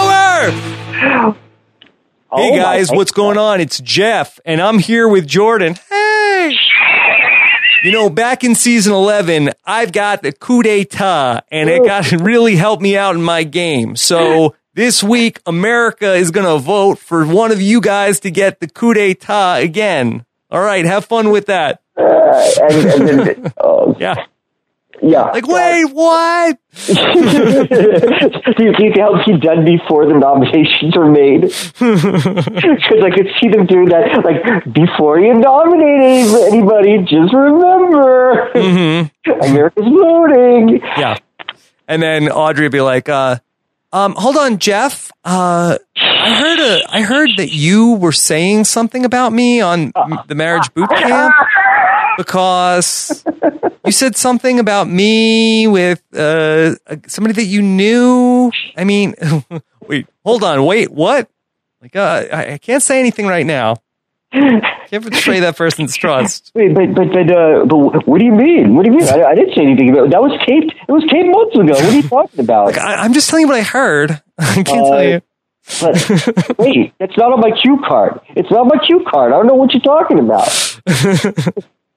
Hey, guys, what's going on? It's Jeff, and I'm here with Jordan. Hey. You know, back in season 11, I've got the coup d'etat, and it really helped me out in my game. So this week, America is going to vote for one of you guys to get the coup d'etat again. All right, have fun with that. Yeah. Yeah. Like, wait, what? Do you think that would be done before the nominations are made? Because I could see them doing that. Like, before you nominate anybody, just remember, America's voting. Yeah. And then Audrey would be like, hold on, Jeff. I heard that you were saying something about me on the marriage boot camp. Because you said something about me with somebody that you knew. I mean, wait, hold on. Wait, what? Like, I can't say anything right now. Can't betray that person's trust. Wait, but what do you mean? What do you mean? I didn't say anything about it. That was taped. It was taped months ago. What are you talking about? Like, I'm just telling you what I heard. I can't tell you. But wait, that's not on my cue card. It's not on my cue card. I don't know what you're talking about.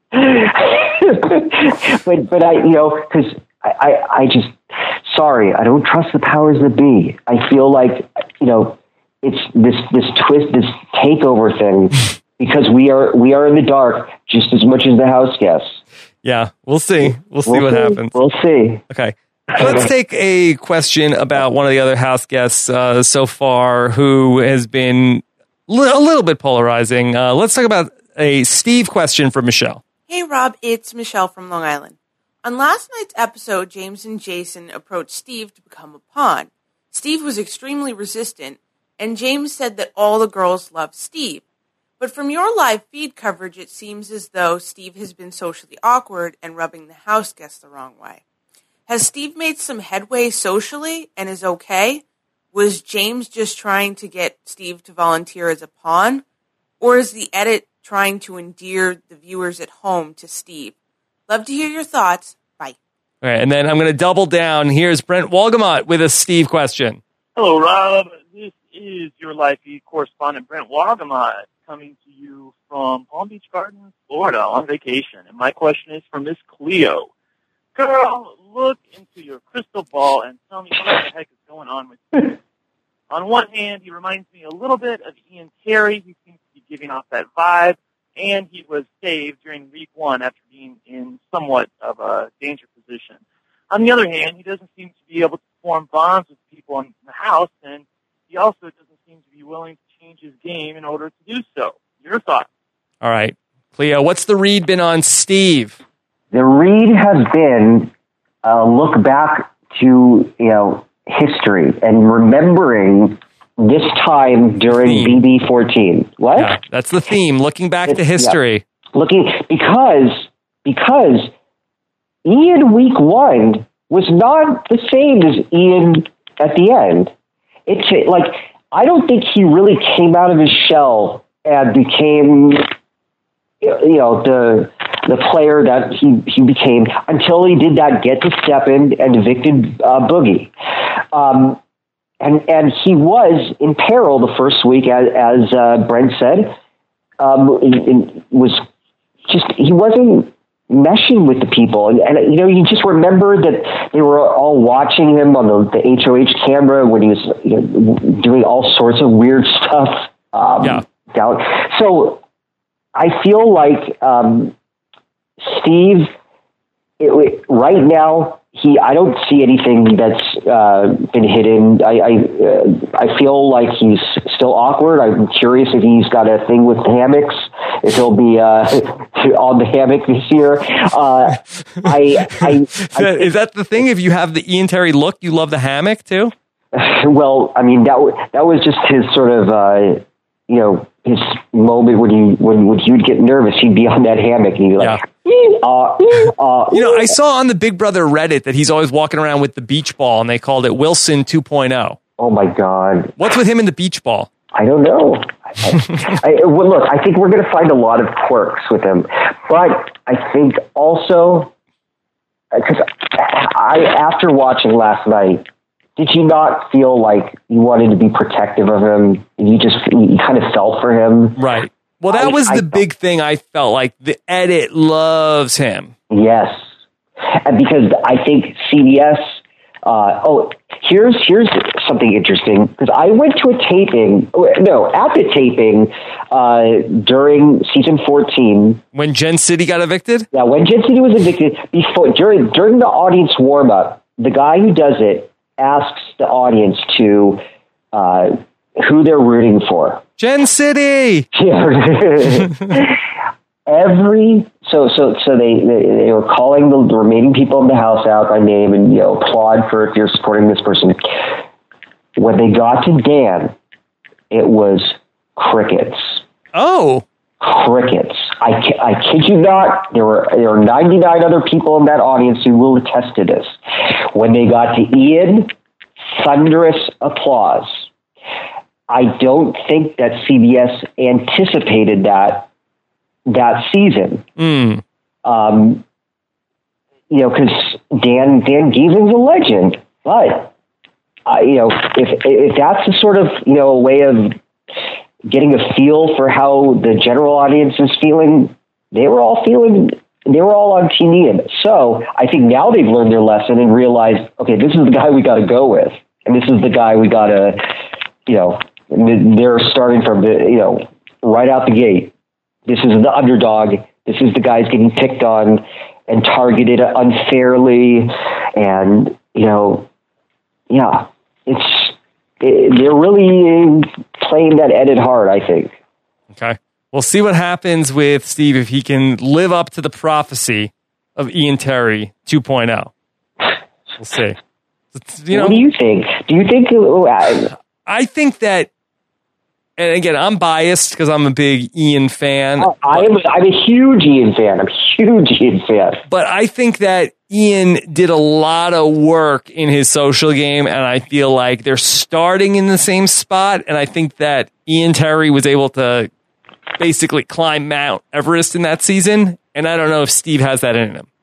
but I, because I just, sorry, I don't trust the powers that be. I feel like, it's this twist, this takeover thing, because we are in the dark just as much as the house guests. Yeah, we'll see. We'll see what happens. We'll see. Okay. Let's take a question about one of the other house guests so far who has been a little bit polarizing. Let's talk about a Steve question from Michelle. Hey, Rob, it's Michelle from Long Island. On last night's episode, James and Jason approached Steve to become a pawn. Steve was extremely resistant, and James said that all the girls love Steve. But from your live feed coverage, it seems as though Steve has been socially awkward and rubbing the house guests the wrong way. Has Steve made some headway socially and is okay? Was James just trying to get Steve to volunteer as a pawn? Or is the edit trying to endear the viewers at home to Steve? Love to hear your thoughts. Bye. All right, and then I'm going to double down. Here's Brent Walgamot with a Steve question. Hello, Rob. This is your live feed correspondent, Brent Walgamot, coming to you from Palm Beach Gardens, Florida, on vacation. And my question is for Miss Cleo. Girl, look into your crystal ball and tell me what the heck is going on with you. On one hand, he reminds me a little bit of Ian Terry. He seems to be giving off that vibe, and he was saved during week 1 after being in somewhat of a danger position. On the other hand, he doesn't seem to be able to form bonds with people in the house, and he also doesn't seem to be willing to change his game in order to do so. Your thoughts? All right. Cleo, what's the read been on Steve? The read has been a look back to, history and remembering this time during BB14. What? Yeah, that's the theme, looking back to history. Yeah. Because Ian week 1 was not the same as Ian at the end. It's like, I don't think he really came out of his shell and became, the player that he became until he did that get to step in and evicted Boogie. And he was in peril the first week, as Brent said. He wasn't meshing with the people. And you just remember that they were all watching him on the HOH camera when he was doing all sorts of weird stuff. So I feel like Steve right now, I don't see anything that's been hidden. I feel like he's still awkward. I'm curious if he's got a thing with hammocks, if he'll be on the hammock this year. Is that the thing? If you have the Ian Terry look, you love the hammock too? Well, I mean, that was just his sort of, his moment when he would get nervous. He'd be on that hammock and he'd be like, I saw on the Big Brother Reddit that he's always walking around with the beach ball, and they called it Wilson 2.0. Oh my God. What's with him and the beach ball? I don't know. Well, look, I think we're going to find a lot of quirks with him, but I think also, because after watching last night, did you not feel like you wanted to be protective of him? You kind of felt for him? Right. Well, that was the big thing. I felt like the edit loves him. Yes. And because I think CBS, here's something interesting, because I went to at the taping during season 14. When Jen City got evicted? Yeah, when Jen City was evicted, during the audience warm-up, the guy who does it asks the audience to who they're rooting for. Jen City. Yeah. So they were calling the remaining people in the house out by name and applaud for if you're supporting this person. When they got to Dan, it was crickets. Oh. Crickets. I kid you not. There were 99 other people in that audience who will attest to this. When they got to Ian, thunderous applause. I don't think that CBS anticipated that season. Because Dan Giesling's a legend, but if that's a sort of a way of getting a feel for how the general audience is feeling, they were all on Team Ian. So I think now they've learned their lesson and realized, okay, this is the guy we got to go with, and this is the guy we got to, they're starting from the, right out the gate. This is the underdog. This is the guy's getting picked on and targeted unfairly, and they're really playing that edit hard, I think. Okay. We'll see what happens with Steve if he can live up to the prophecy of Ian Terry 2.0. We'll see. What do you think? Do you think... I think that, and again, I'm biased because I'm a big Ian fan. I'm a huge Ian fan. But I think that Ian did a lot of work in his social game, and I feel like they're starting in the same spot, and I think that Ian Terry was able to basically climb Mount Everest in that season, and I don't know if Steve has that in him.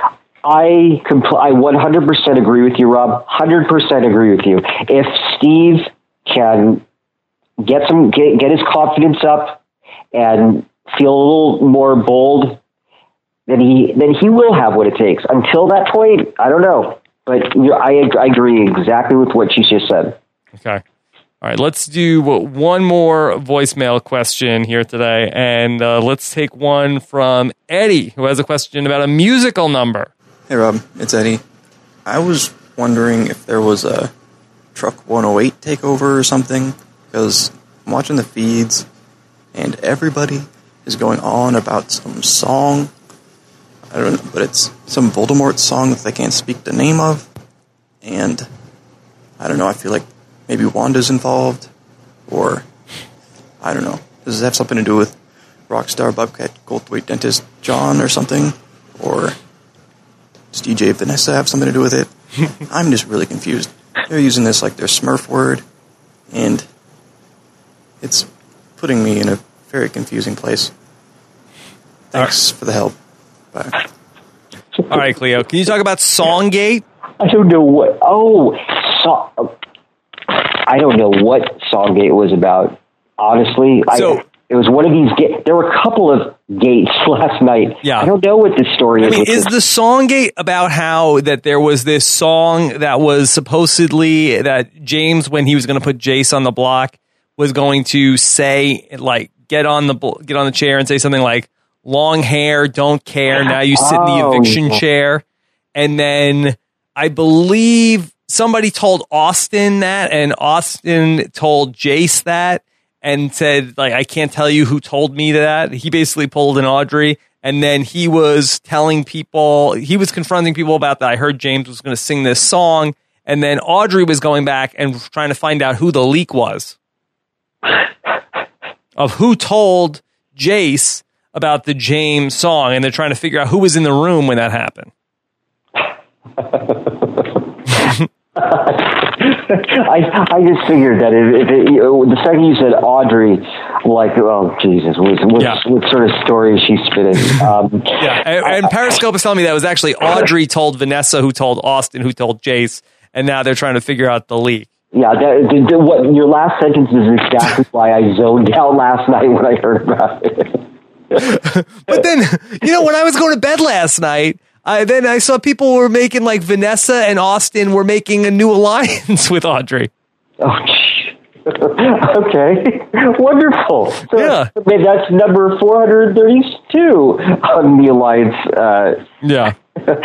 I 100% agree with you, Rob. 100% agree with you. If Steve can get his confidence up and feel a little more bold, then he will have what it takes. Until that point, I don't know. But I agree exactly with what you just said. Okay. All right, let's do one more voicemail question here today, and let's take one from Eddie, who has a question about a musical number. Hey, Rob, it's Eddie. I was wondering if there was a Truck 108 takeover or something, because I'm watching the feeds, and everybody is going on about some song. I don't know, but it's some Voldemort song that they can't speak the name of, and I don't know, I feel like maybe Wanda's involved, or I don't know. Does it have something to do with Rockstar Bobcat Goldthwait Dentist John or something? Or does DJ Vanessa have something to do with it? I'm just really confused. They're using this like their Smurf word, and it's putting me in a very confusing place. Thanks for the help. Bye. All right, Cleo, can you talk about Songgate? I don't know what... I don't know what Songgate was about, honestly. It was one of these... There were a couple of gates last night. Yeah. I don't know what the story is. Is the Songgate about how that there was this song that was supposedly that James, when he was going to put Jace on the block, was going to say, like, get on the chair and say something like, long hair, don't care. Now you sit in the eviction chair. And then I believe somebody told Austin that, and Austin told Jace that and said, like, I can't tell you who told me that. He basically pulled an Audrey. And then he was telling people, he was confronting people about that. I heard James was going to sing this song. And then Audrey was going back and trying to find out who the leak was of who told Jace about the James song. And they're trying to figure out who was in the room when that happened. I just figured that if the second you said Audrey, like, oh Jesus, what sort of story is she spinning? And Periscope is telling me that was actually Audrey told Vanessa, who told Austin, who told Jace, and now they're trying to figure out the leak. Yeah, what your last sentence is exactly why I zoned out last night when I heard about it. But then, when I was going to bed last night, I saw people were making, like, Vanessa and Austin were making a new alliance with Audrey. Oh, okay. Wonderful. So that's number 432 on the alliance. Yeah.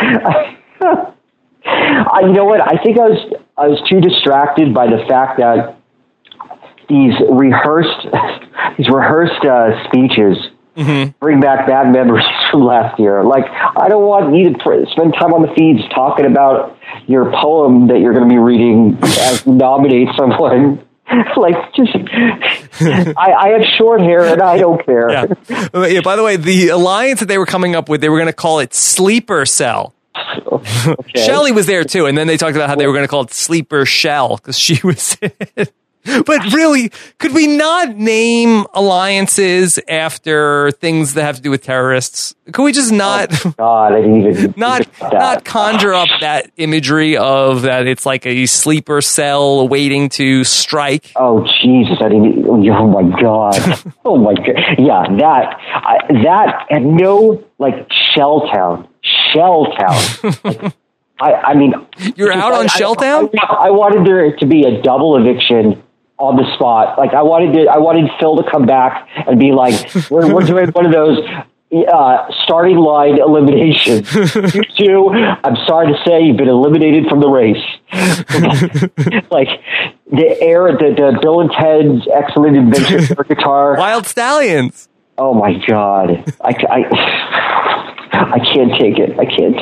You know what? I think I was too distracted by the fact that these rehearsed speeches bring back bad memories from last year. Like, I don't want you to spend time on the feeds talking about your poem that you're going to be reading as you nominate someone. Like, just, I have short hair and I don't care. Yeah. By the way, the alliance that they were coming up with, they were going to call it Sleeper Cell. Okay. Shelley was there too, and then they talked about how they were going to call it Sleeper Shell because she was in it. But really, could we not name alliances after things that have to do with terrorists? Could we just not? Oh, God, I didn't even not conjure up that imagery of that it's like a sleeper cell waiting to strike? Oh Jesus, I didn't. Oh my God. Oh my God. Yeah, that and no, like Shelltown. I mean, you're out on Shelltown. I wanted there to be a double eviction on the spot. Like I wanted Phil to come back and be like, we're doing one of those starting line eliminations. You two, I'm sorry to say, you've been eliminated from the race. Like the Bill and Ted's Excellent Adventure for Guitar, Wild Stallions. Oh my God, I can't take it.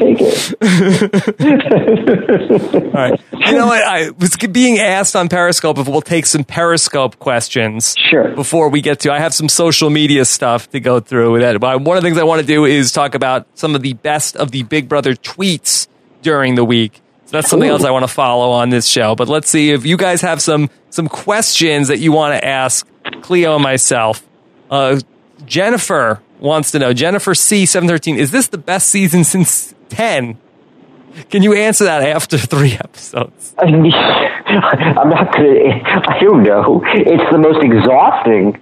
All right. You know what? I was being asked on Periscope if we'll take some Periscope questions. Sure. Before we get to, I have some social media stuff to go through with that. But one of the things I want to do is talk about some of the best of the Big Brother tweets during the week. So that's something else I want to follow on this show. But let's see if you guys have some questions that you want to ask Cleo and myself. Jennifer wants to know, Jennifer C 713, is this the best season since 10? Can you answer that after 3 episodes? I'm not gonna. I don't know. It's the most exhausting.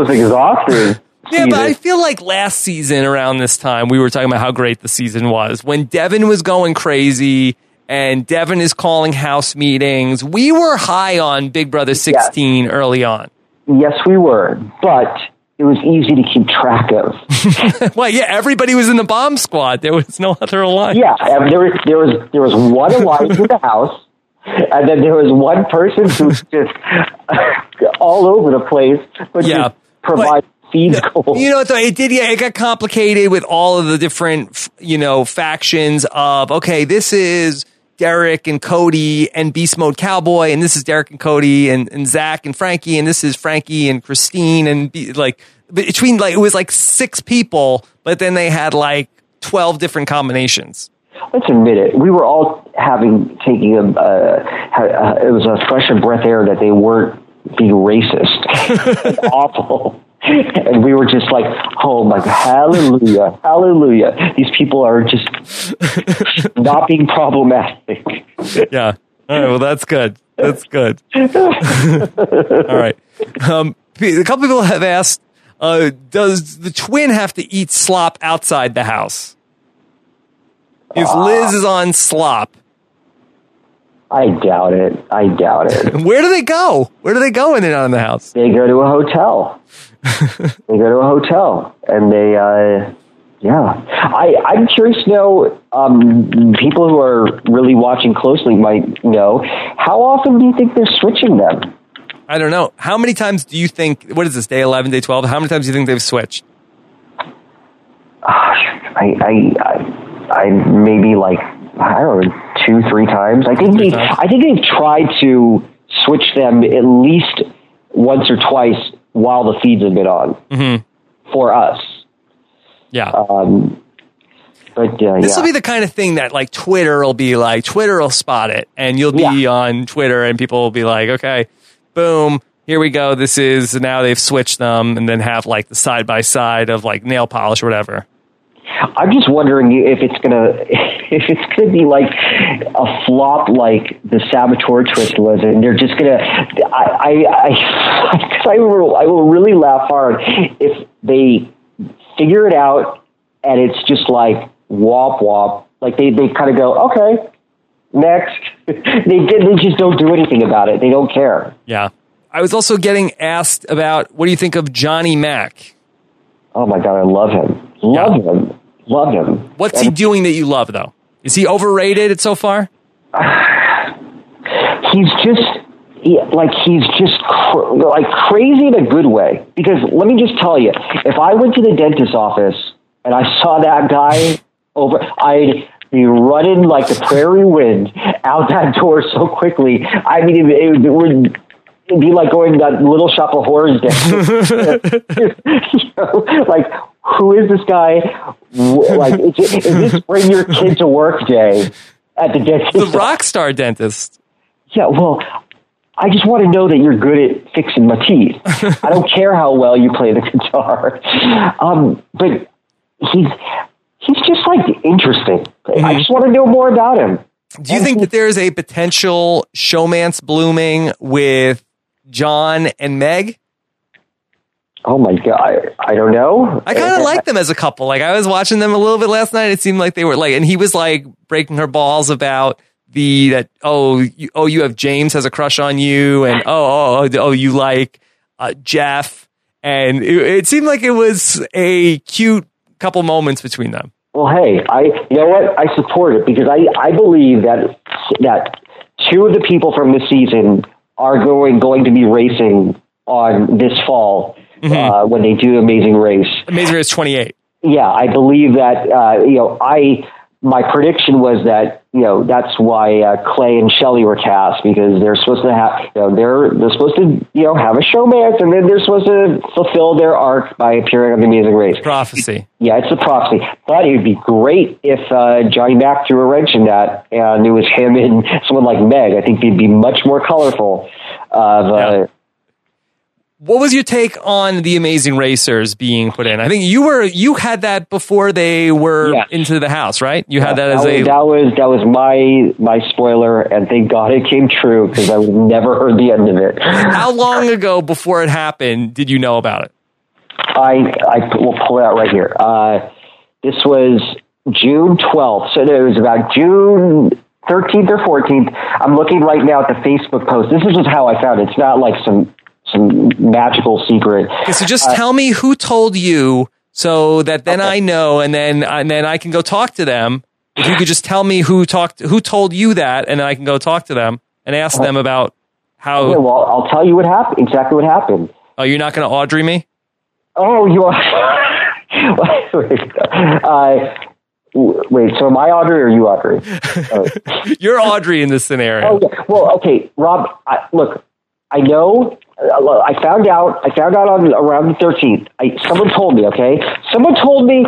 Yeah, but I feel like last season around this time we were talking about how great the season was when Devin was going crazy and Devin is calling house meetings. We were high on Big Brother 16 early on. Yes, we were, but it was easy to keep track of. Well, yeah, everybody was in the bomb squad. There was no other alliance. Yeah, there was one alliance in the house, and then there was one person who's just all over the place, but just provide feed goals. You know, it got complicated with all of the different, factions of, okay, this is Derek and Cody and Beast Mode Cowboy, and this is Derek and Cody and Zach and Frankie, and this is Frankie and Christine, and between it was 6 people, but then they had 12 different combinations. Let's admit it. We were all taking it was a fresh breath air that they weren't being racist. It's awful. And we were just like, oh my God, hallelujah, hallelujah. These people are just not being problematic. Yeah. All right. Well, that's good. That's good. All right. A couple people have asked, does the twin have to eat slop outside the house? If Liz is on slop. I doubt it. Where do they go? Where do they go when they're not in the house? They go to a hotel. And Yeah. I'm curious to know, people who are really watching closely might know, how often do you think they're switching them? I don't know. How many times do you think, what is this, day 11, day 12? How many times do you think they've switched? I maybe like, I don't know, 2-3 times. I think they've tried to switch them at least once or twice while the feeds have been on for us. Yeah. But this will be the kind of thing that like Twitter will spot it, and you'll be on Twitter and people will be like, okay, boom, here we go. This is, now they've switched them, and then have like the side by side of like nail polish or whatever. I'm just wondering if it's gonna be like a flop like the Saboteur twist was, and they're just gonna. I will really laugh hard if they figure it out and it's just like wop wop. Like they kind of go, okay, next. They just don't do anything about it. They don't care. Yeah. I was also getting asked about, what do you think of Johnny Mac? Oh my God, I love him. Love him. What's he doing that you love, though? Is he overrated so far? He's just crazy in a good way. Because let me just tell you, if I went to the dentist's office and I saw that guy I'd be running like the prairie wind out that door so quickly. I mean, it would be like going to that Little Shop of Horrors day. Like, who is this guy? Like, is this bring your kid to work day at the dentist? The rock star dentist. Yeah, well, I just want to know that you're good at fixing my teeth. I don't care how well you play the guitar. But he's just like interesting. I just want to know more about him. Do you think that there's a potential showmance blooming with John and Meg? Oh my God, I don't know. I kind of like them as a couple. Like, I was watching them a little bit last night. It seemed like they were like, and he was like breaking her balls about you have James has a crush on you, and you like Jeff, and it seemed like it was a cute couple moments between them. Well, hey, you know what? I support it because I believe that two of the people from this season are going to be racing on this fall when they do Amazing Race. Amazing Race 28. Yeah, I believe that. My prediction was that that's why Clay and Shelley were cast, because they're supposed to have they're supposed to have a showmance, and then they're supposed to fulfill their arc by appearing on The Amazing Race. Prophecy. Yeah, it's a prophecy. But it would be great if Johnny Mac threw a wrench in that, and it was him and someone like Meg. I think they'd be much more colorful. What was your take on The Amazing Racers being put in? I think you had that before they were into the house, right? You had that as that was my spoiler, and thank God it came true, because I would never heard the end of it. How long ago before it happened did you know about it? I will pull it out right here. This was June 12th, so it was about June 13th or 14th. I'm looking right now at the Facebook post. This is just how I found it. It's not like some magical secret. Okay, so just tell me who told you, so that then I know, and then I can go talk to them. If you could just tell me who told you that, and then I can go talk to them and ask them about how. Okay, well, I'll tell you exactly what happened. Oh, you're not going to Audrey me? Oh, you are. Wait, so am I Audrey or you Audrey? You're Audrey in this scenario. Oh, yeah. Well, okay, Rob. Look, I know. I found out on around the 13th. Someone told me. Okay, someone told me.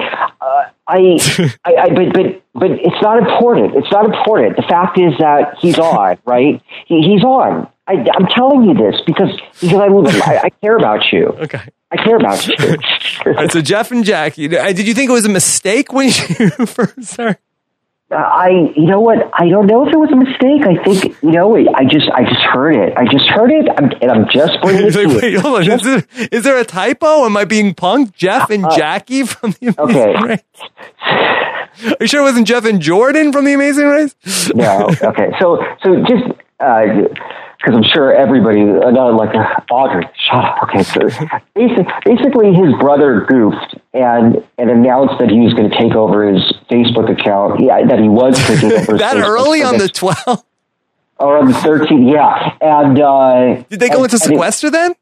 But it's not important. It's not important. The fact is that he's on, right? He's on. I'm telling you this because I love him. I care about you. Okay. I care about you. All right, so Jeff and Jackie, did you think it was a mistake when you first heard? You know what? I don't know if it was a mistake. I think, I just heard it. I just heard it, and I'm just bringing it to you. Wait, hold on. Is there a typo? Am I being punked? Jeff and Jackie from The Amazing Race? Are you sure it wasn't Jeff and Jordan from The Amazing Race? No. Okay. So just because I'm sure everybody, Audrey, shut up. Okay, so basically his brother goofed and announced that he was going to take over his Facebook account. Yeah, that he was taking over his that Facebook early on the 12th? Or on the 13th, yeah. And did they go into sequester then?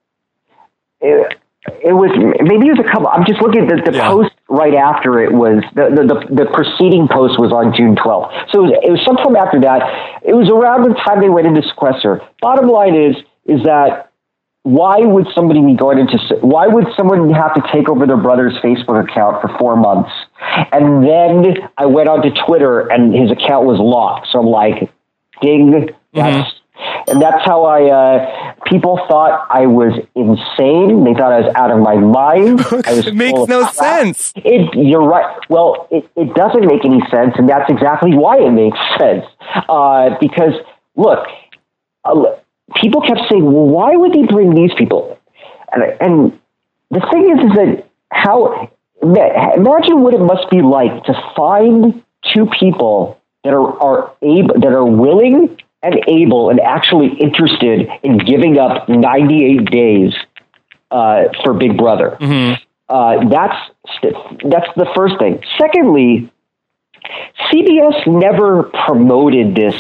It was, maybe it was a couple, I'm just looking at the post right after it was, the preceding post was on June 12th. So it was sometime after that. It was around the time they went into sequester. Bottom line is that why would someone have to take over their brother's Facebook account for 4 months? And then I went onto Twitter and his account was locked. So I'm like, ding, and that's how people thought I was insane. They thought I was out of my mind. It makes no sense. You're right. Well, it doesn't make any sense, and that's exactly why it makes sense. Because, look, people kept saying, well, why would they bring these people? And the thing is that imagine what it must be like to find two people that are willing and able and actually interested in giving up 98 days for Big Brother. That's the first thing. Secondly, CBS never promoted this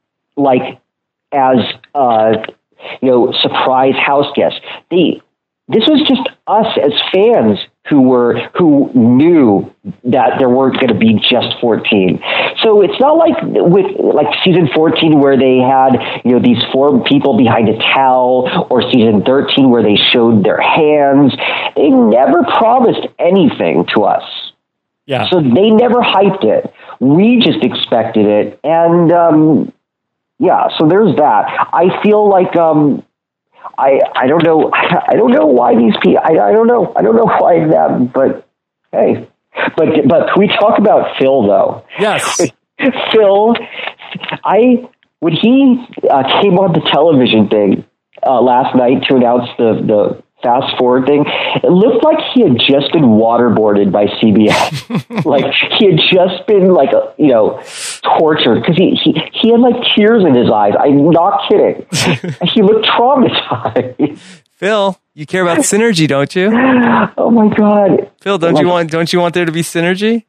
as surprise house guests. This was just us as fans who knew that there weren't going to be just 14. So it's not like with season 14 where they had these 4 people behind a towel, or season 13 where they showed their hands. They never promised anything to us. Yeah. So they never hyped it. We just expected it, and so there's that. I feel like I don't know. I don't know why these people. I don't know why them. But hey, but can we talk about Phil though? Yes. Phil, when he came on the television thing last night to announce the fast forward thing, it looked like he had just been waterboarded by CBS. Like he had just been tortured, because he had tears in his eyes. I'm not kidding. He looked traumatized. Phil, you care about synergy, don't you? Oh my God, Phil, don't you want there to be synergy?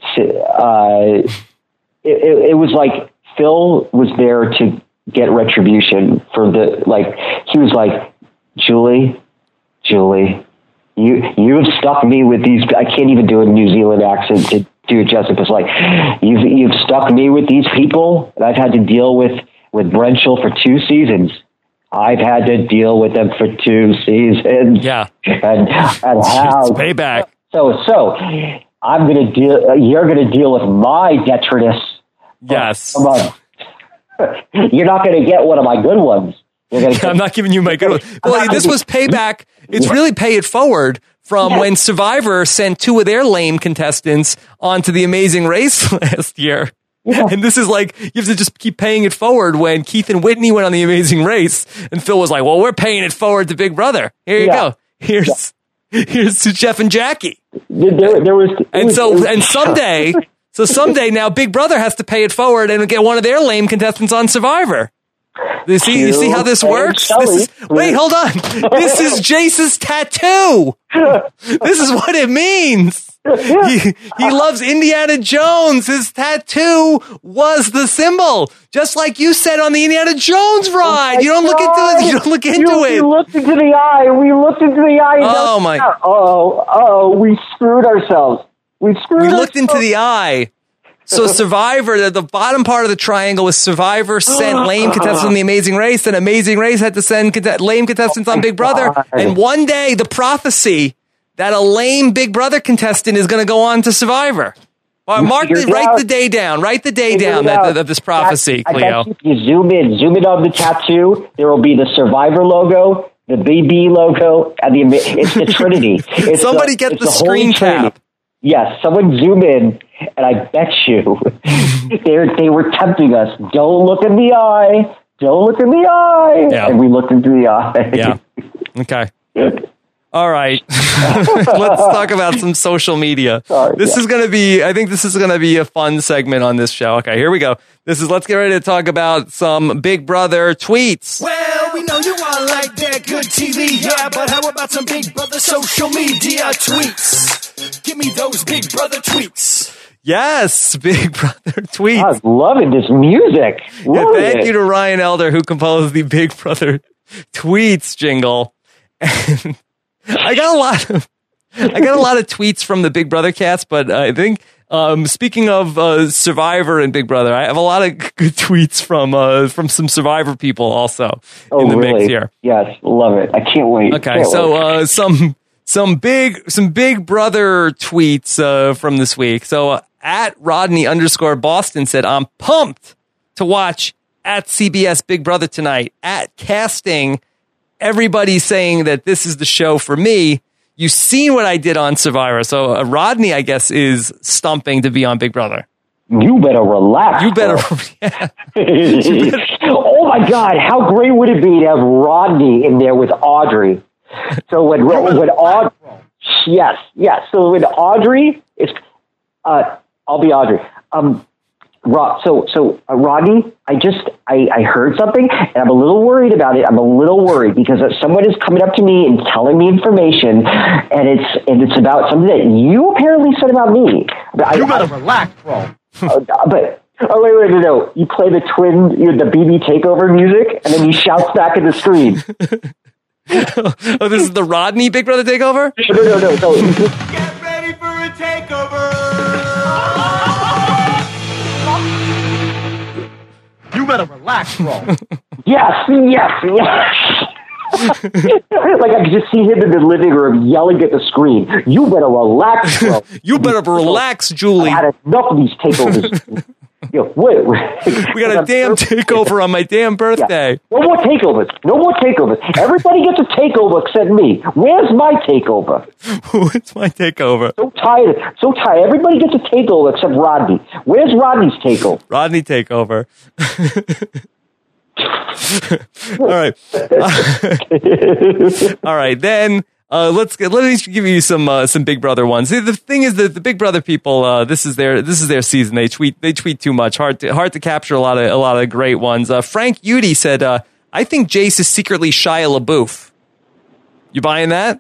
It was like Phil was there to get retribution for he was like, Julie, you have stuck me with these. I can't even do a New Zealand accent to do it justice. It's like, you've stuck me with these people, and I've had to deal with Brenchel for 2 seasons. I've had to deal with them for 2 seasons. Yeah, and how it's payback. So I'm gonna deal. You're gonna deal with my detritus. Yes. You're not gonna get one of my good ones. I'm not giving you my good one. Well, this was payback. It's really pay it forward from when Survivor sent 2 of their lame contestants onto the Amazing Race last year. Yeah. And this is like, you have to just keep paying it forward when Keith and Whitney went on the Amazing Race, and Phil was like, well, we're paying it forward to Big Brother. Here you go. Here's to Jeff and Jackie. Someday now Big Brother has to pay it forward and get one of their lame contestants on Survivor. You see how this works? Wait, hold on. This is Jace's tattoo. This is what it means. He loves Indiana Jones. His tattoo was the symbol, just like you said on the Indiana Jones ride. You don't look into it. You don't look into it. We looked into the eye. Oh my! Oh! We screwed ourselves. We looked into the eye. So Survivor, the bottom part of the triangle was Survivor sent lame contestants on the Amazing Race, and Amazing Race had to send lame contestants on Big Brother. And one day, the prophecy that a lame Big Brother contestant is going to go on to Survivor. Write the day down. Write the day down of this prophecy, Cleo. I bet you zoom in on the tattoo. There will be the Survivor logo, the BB logo, and it's the Trinity. Somebody get the screen cap. Yes, someone zoom in, and I bet you they were tempting us. Don't look in the eye. Don't look in the eye. Yeah. And we looked into the eye. Yeah. Okay. All right. Let's talk about some social media. This is going to be, I think this is going to be a fun segment on this show. Okay, here we go. Let's get ready to talk about some Big Brother tweets. Well, we know you all like that good TV, yeah. But how about some Big Brother social media tweets? Give me those Big Brother tweets. Yes, Big Brother tweets. I was loving this music. Thank you to Ryan Elder, who composed the Big Brother tweets jingle. And I got a lot of tweets from the Big Brother cast, but I think speaking of Survivor and Big Brother, I have a lot of good tweets from some Survivor people also in the mix here. Yes, love it. I can't wait. Okay, so some Big Brother tweets from this week. So at Rodney_Boston said, I'm pumped to watch at CBS Big Brother tonight. At Casting, everybody's saying that this is the show for me. You've seen what I did on Survivor. So Rodney, I guess, is stumping to be on Big Brother. You better relax. You better. Oh my God! How great would it be to have Rodney in there with Audrey? So when Audrey, yes. So when Audrey is, I'll be Audrey. Rodney, I heard something, and I'm a little worried about it. I'm a little worried because someone is coming up to me and telling me information, and it's about something that you apparently said about me. You better relax, bro. Wait, no. You play the BB Takeover music, and then you shout back at the screen. Oh, this is the Rodney Big Brother Takeover? No. Get ready for a takeover. You better relax, bro. Yes. Like I could just see him in the living room yelling at the screen. You better relax, bro. You better relax, Julie. I had enough of these takeovers. Wait. We got a damn takeover on my damn birthday. Yeah. No more takeovers. Everybody gets a takeover except me. Where's my takeover? What's my takeover? So tired. Everybody gets a takeover except Rodney. Where's Rodney's takeover? Rodney takeover. All right. Then let me give you some Big Brother ones. The thing is that the Big Brother people, this is their season. They tweet too much. Hard to capture a lot of great ones. Frank Udy said, I think Jace is secretly Shia LaBeouf. You buying that?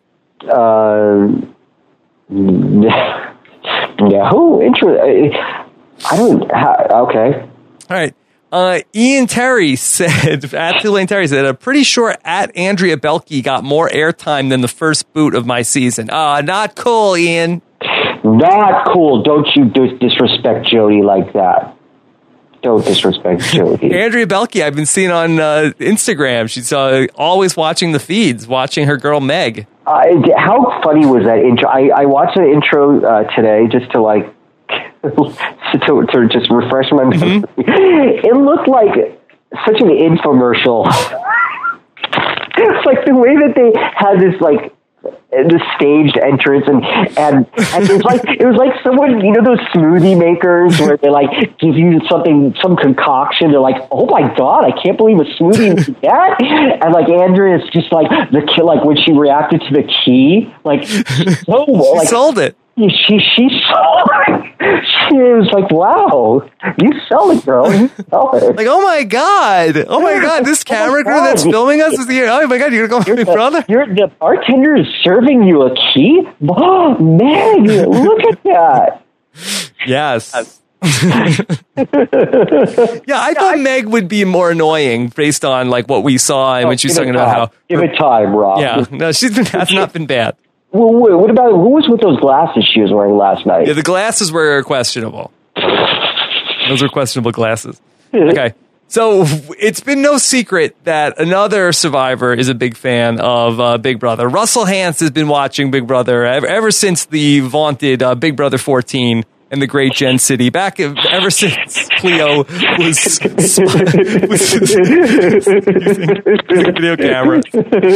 No. I don't. Okay. All right. Ian Terry said, at Tulane Terry said, pretty sure at Andrea Belke got more airtime than the first boot of my season. Not cool, Ian. Not cool. Don't you disrespect Jody like that. Don't disrespect Jody. Andrea Belke, I've been seeing on Instagram. She's always watching the feeds, watching her girl Meg. How funny was that intro? I watched the intro today just to to just refresh my memory. Mm-hmm. It looked like such an infomercial. It's like the way that they had this the staged entrance and it was like someone, those smoothie makers where they give you some concoction. They're like, oh my God, I can't believe a smoothie is that. And Andrea's just the kid, when she reacted to the key, she sold it. She was like, wow, you sell it, girl. You sell it. Oh my God, this camera crew that's filming us is here. Oh my God, you're going to go with my brother? The bartender is serving you a key? Oh, Meg, look at that. Yes. Yeah, I thought Meg would be more annoying based on what we saw and when she was talking about how. Give it time, Rob. Yeah, no, that's not been bad. Well, wait, what about who was with those glasses she was wearing last night? Yeah, the glasses were questionable. Those were questionable glasses. Okay, so it's been no secret that another Survivor is a big fan of Big Brother. Russell Hantz has been watching Big Brother ever since the vaunted Big Brother 14 and the Great Gen City. Ever since Cleo was using video cameras.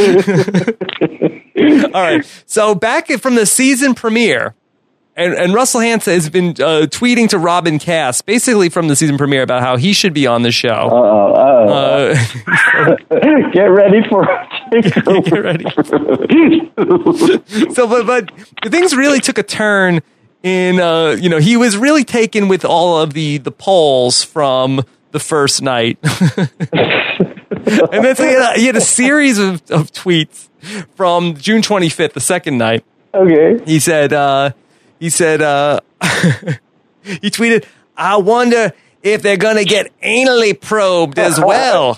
All right. So back from the season premiere, and Russell Hantz has been tweeting to Robin Cass, basically from the season premiere, about how he should be on the show. Get ready for it. Get ready. So, but things really took a turn. He was really taken with all of the polls from the first night. And then so he had a series of tweets from June 25th, the second night. Okay. He said, he tweeted, I wonder if they're going to get anally probed as well.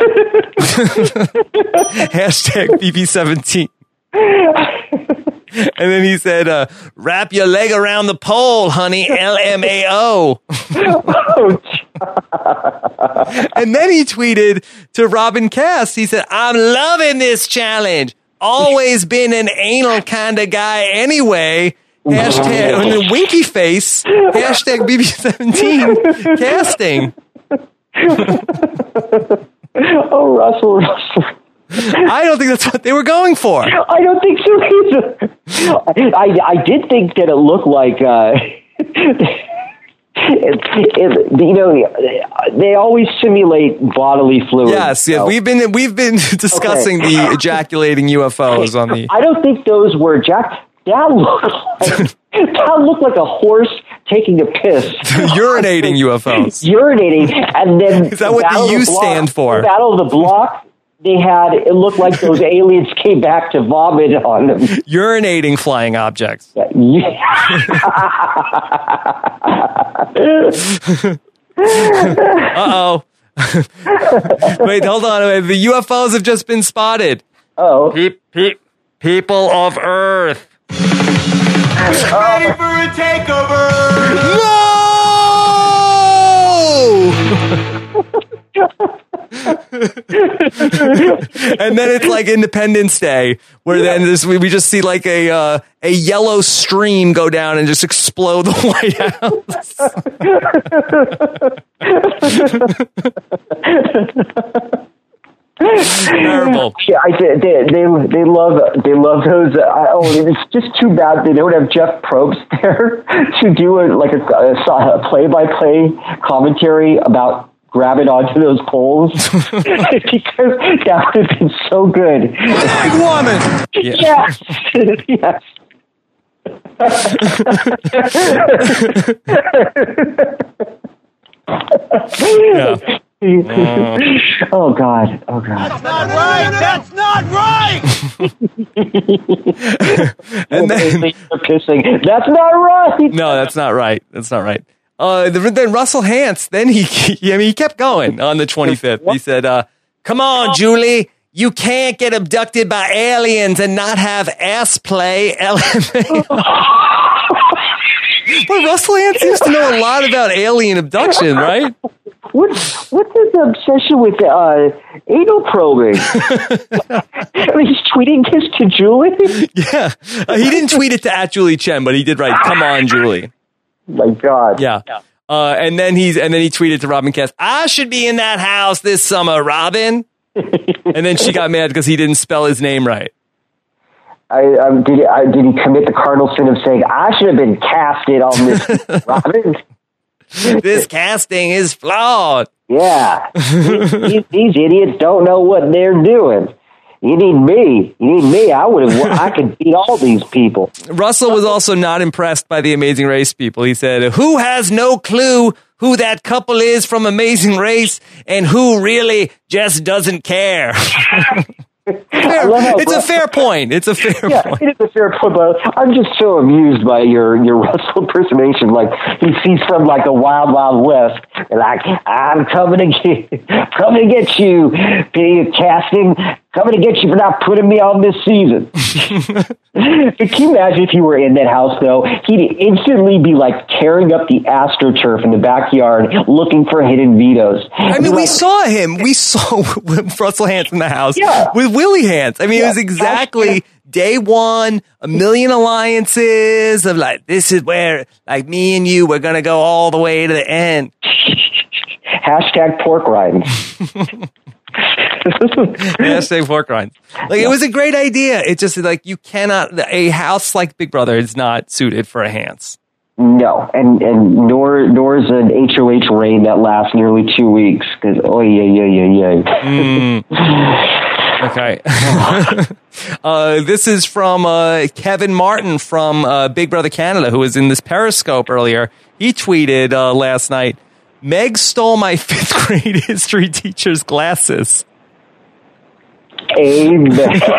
Hashtag BB17. And then he said, wrap your leg around the pole, honey, LMAO. And then he tweeted to Robin Cass. He said, I'm loving this challenge. Always been an anal kind of guy anyway. Hashtag, and the winky face. Hashtag BB17 casting. Oh, Russell. I don't think that's what they were going for. I don't think so either. I did think that it looked like, they always simulate bodily fluids. Yes, we've been discussing the ejaculating UFOs on the. I don't think those were that looked like a horse taking a piss. Urinating UFOs. Urinating, and then is that what the U stand for? Battle of the Block. It looked like those aliens came back to vomit on them. Urinating flying objects. Uh-oh. Wait, hold on. The UFOs have just been spotted. Oh. People of Earth. Ready for a takeover! No! And then it's like Independence Day, where then we just see like a yellow stream go down and just explode the White House. Terrible. Yeah, they love those. It's just too bad they don't have Jeff Probst there to do a play-by-play commentary about grabbing onto those poles because that would have been so good. Big woman. Yes. Yes. Yeah. Oh God! That's not right. That's not right. And then they're pissing. That's not right. No, that's not right. That's not right. Then Russell Hantz. Then he kept going on the 25th. He said, "Come on, Julie." You can't get abducted by aliens and not have ass play. LMAO. But Russell Hantz seems to know a lot about alien abduction, right? What's his obsession with anal probing? He's tweeting this to Julie? Yeah. He didn't tweet it to @Julie Chen, but he did write, "Come on, Julie." My God. Yeah. And then he tweeted to Robin Cass, "I should be in that house this summer, Robin." And then she got mad because he didn't spell his name right. Did he commit the cardinal sin of saying, I should have been casted on this, Robin? This casting is flawed. Yeah. These idiots don't know what they're doing. You need me. I could beat all these people. Russell was also not impressed by the Amazing Race people. He said, who has no clue who that couple is from Amazing Race and who really just doesn't care? It's a fair point. It's a fair point. It is a fair point, but I'm just so amused by your Russell impersonation. Like he's from like the Wild Wild West, and like I'm coming to get you, casting. Coming to get you for not putting me on this season. Can you imagine if he were in that house, though? He'd instantly be like tearing up the AstroTurf in the backyard looking for hidden vetoes. I mean, we saw him. We saw Russell Hantz in the house with Willie Hantz. I mean, it was exactly day one, a million alliances of like, this is where, like, me and you, we're going to go all the way to the end. Hashtag pork rinds. Hashtag pork rinds. Like, it was a great idea. It's just like you cannot. A house like Big Brother is not suited for a Hantz. No, and nor is an HOH reign that lasts nearly 2 weeks. Because Okay. This is from Kevin Martin from Big Brother Canada, who was in this Periscope earlier. He tweeted last night, Meg stole my 5th grade history teacher's glasses. Amen.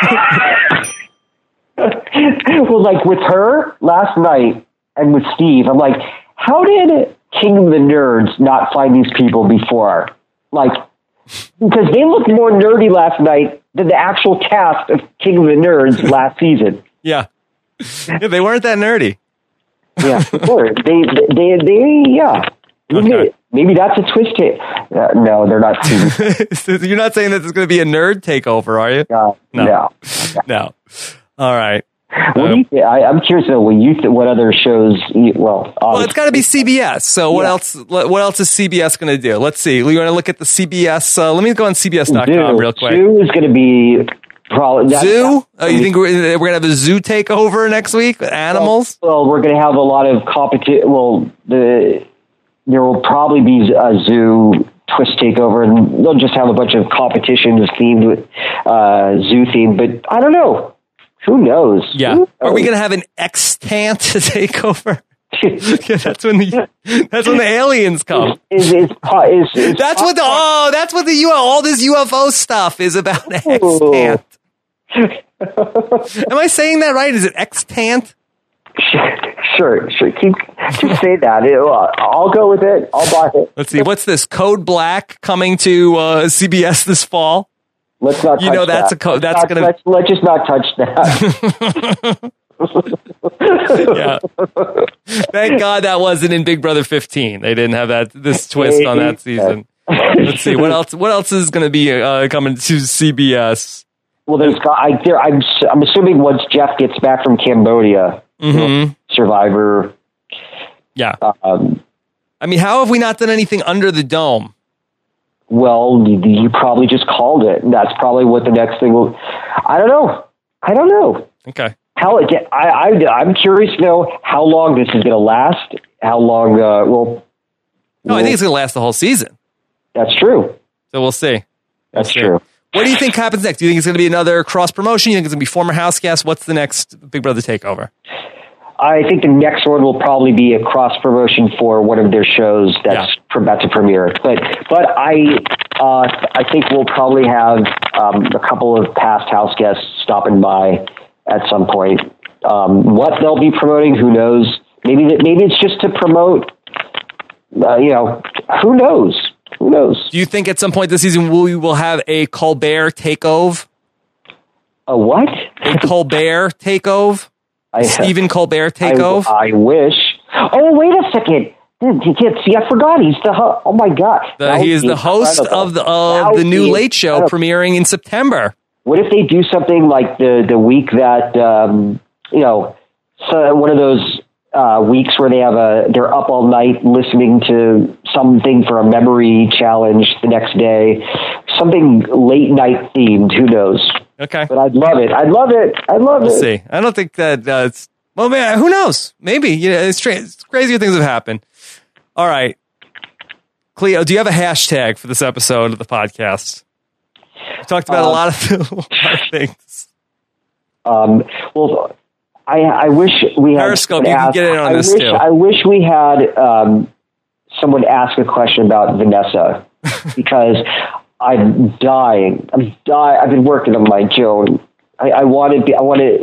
Well, like with her last night and with Steve, I'm like, how did King of the Nerds not find these people before? Like, because they looked more nerdy last night than the actual cast of King of the Nerds last season. Yeah. Yeah, they weren't that nerdy. Yeah, sure. They yeah. Okay. Maybe that's a twist. No, they're not. So you're not saying that there's going to be a nerd takeover, are you? No. All right. What do you think? I'm curious though. What other shows? Well, it's got to be CBS. So what else? What else is CBS going to do? Let's see. We want to look at the CBS. Let me go on CBS.com real quick. Zoo is going to be probably zoo. You think we're going to have a zoo takeover next week with animals? Well, we're going to have a lot of competition. Well, there will probably be a zoo twist takeover, and they'll just have a bunch of competitions themed with zoo theme. But I don't know. Who knows? Yeah. Are we going to have an extant takeover? Yeah, that's when the aliens come. That's what all this UFO stuff is about. Extant. Am I saying that right? Is it extant? Sure. Just say that. I'll go with it. I'll buy it. Let's see. What's this? Code Black coming to CBS this fall? Let's not. You know that's a code. That's gonna. Let's just not touch that. Yeah. Thank God that wasn't in Big Brother 15. They didn't have this twist on that season. Let's see what else. What else is going to be coming to CBS? Well, I'm assuming once Jeff gets back from Cambodia, Survivor. Yeah. I mean, how have we not done anything under the dome? Well, you probably just called it. That's probably what the next thing will. I don't know. Okay. I'm curious to know how long this is going to last. How long? I think it's going to last the whole season. That's true. So we'll see. That's true. What do you think happens next? Do you think it's going to be another cross promotion? You think it's going to be former house guests? What's the next Big Brother takeover? I think the next one will probably be a cross promotion for one of their shows that's about to premiere. But I think we'll probably have a couple of past house guests stopping by at some point. What they'll be promoting, who knows? Maybe it's just to promote. Who knows? Who knows? Do you think at some point this season we will have a Colbert takeover? A what? A Colbert takeover? Stephen Colbert takeover? I wish. Oh, wait a second. See, I forgot. He's the host. Oh, my God. He is the host of the new Late Show premiering in September. What if they do something like the week that, one of those weeks where they're up all night listening to something for a memory challenge the next day, something late night themed. Who knows? Okay. But I'd love it. We'll see. I don't think that it's... Well, man, who knows? Maybe. It's crazier things have happened. All right. Cleo, do you have a hashtag for this episode of the podcast? We talked about a lot of things. Well, I wish we had... Periscope, you can get in on this, too. I wish we had someone ask a question about Vanessa, because... I'm dying. I've been working on my Joan. I want to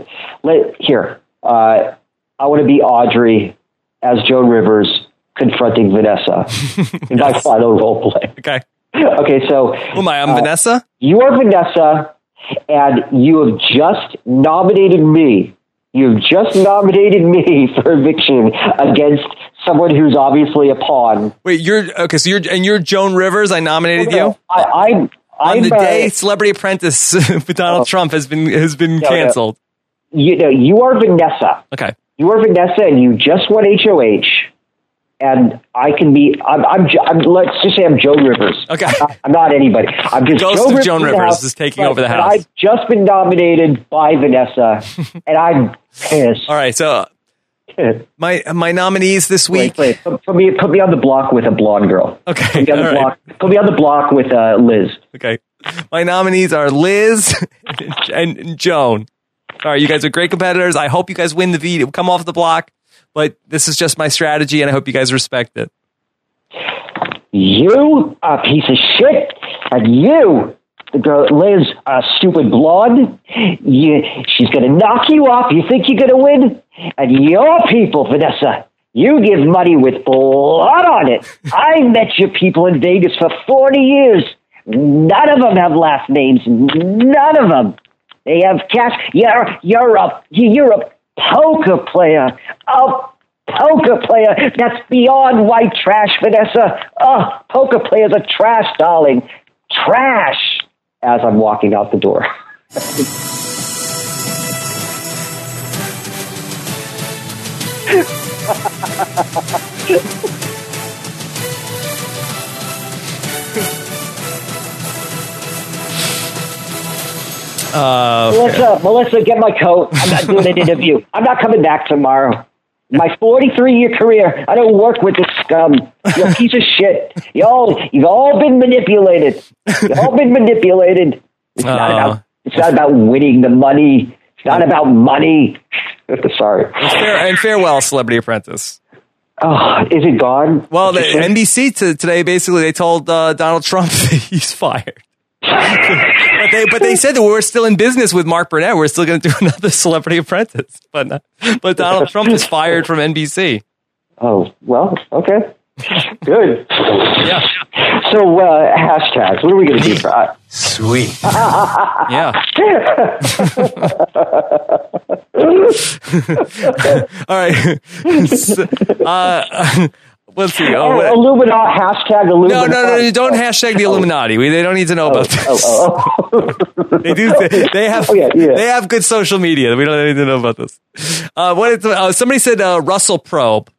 be Audrey as Joan Rivers confronting Vanessa in my final role play. Okay. Okay. So who am I? I'm Vanessa. You are Vanessa, and you have just nominated me. You've just nominated me for eviction against someone who's obviously a pawn. Wait, you're Joan Rivers. I nominated you. I'm on the day Celebrity Apprentice with Donald Trump has been canceled. You are Vanessa. Okay, you are Vanessa, and you just won HOH. And I can be. Let's just say I'm Joan Rivers. Okay, I'm not anybody. I'm just Ghost of Joan Rivers is taking over the house. I've just been nominated by Vanessa, and I'm pissed. All right, so my nominees this week. Wait, put me on the block with a blonde girl. Okay, put me on the block with Liz. Okay, my nominees are Liz and Joan. All right, you guys are great competitors. I hope you guys win the V. Come off the block. But this is just my strategy, and I hope you guys respect it. You, a piece of shit, and you The girl, Liz, stupid blonde, she's going to knock you off. You think you're going to win? And your people, Vanessa, you give money with blood on it. I met your people in Vegas for 40 years. None of them have last names. None of them. They have cash. You're a poker player. A poker player. That's beyond white trash, Vanessa. Oh, poker players are trash, darling. Trash. As I'm walking out the door. Melissa, get my coat. I'm not doing an interview. I'm not coming back tomorrow. My 43-year career, I don't work with this scum. You're a piece of shit. You've all been manipulated. You've all been manipulated. It's not about winning the money. It's not about money. Sorry. And farewell, Celebrity Apprentice. Oh, is it gone? Well, the NBC today, basically, they told Donald Trump that he's fired. but they said that we're still in business with Mark Burnett. We're still going to do another Celebrity Apprentice. But Donald Trump is fired from NBC. Oh, well, okay. Good. Yeah. So, hashtags. What are we going to do? Sweet. Yeah. All right. Let's see. Illuminati, hashtag Illuminati. No, don't hashtag the Illuminati. They don't need to know about this. They do. They have. They have good social media. We don't need to know about this. Somebody said Russell Probe.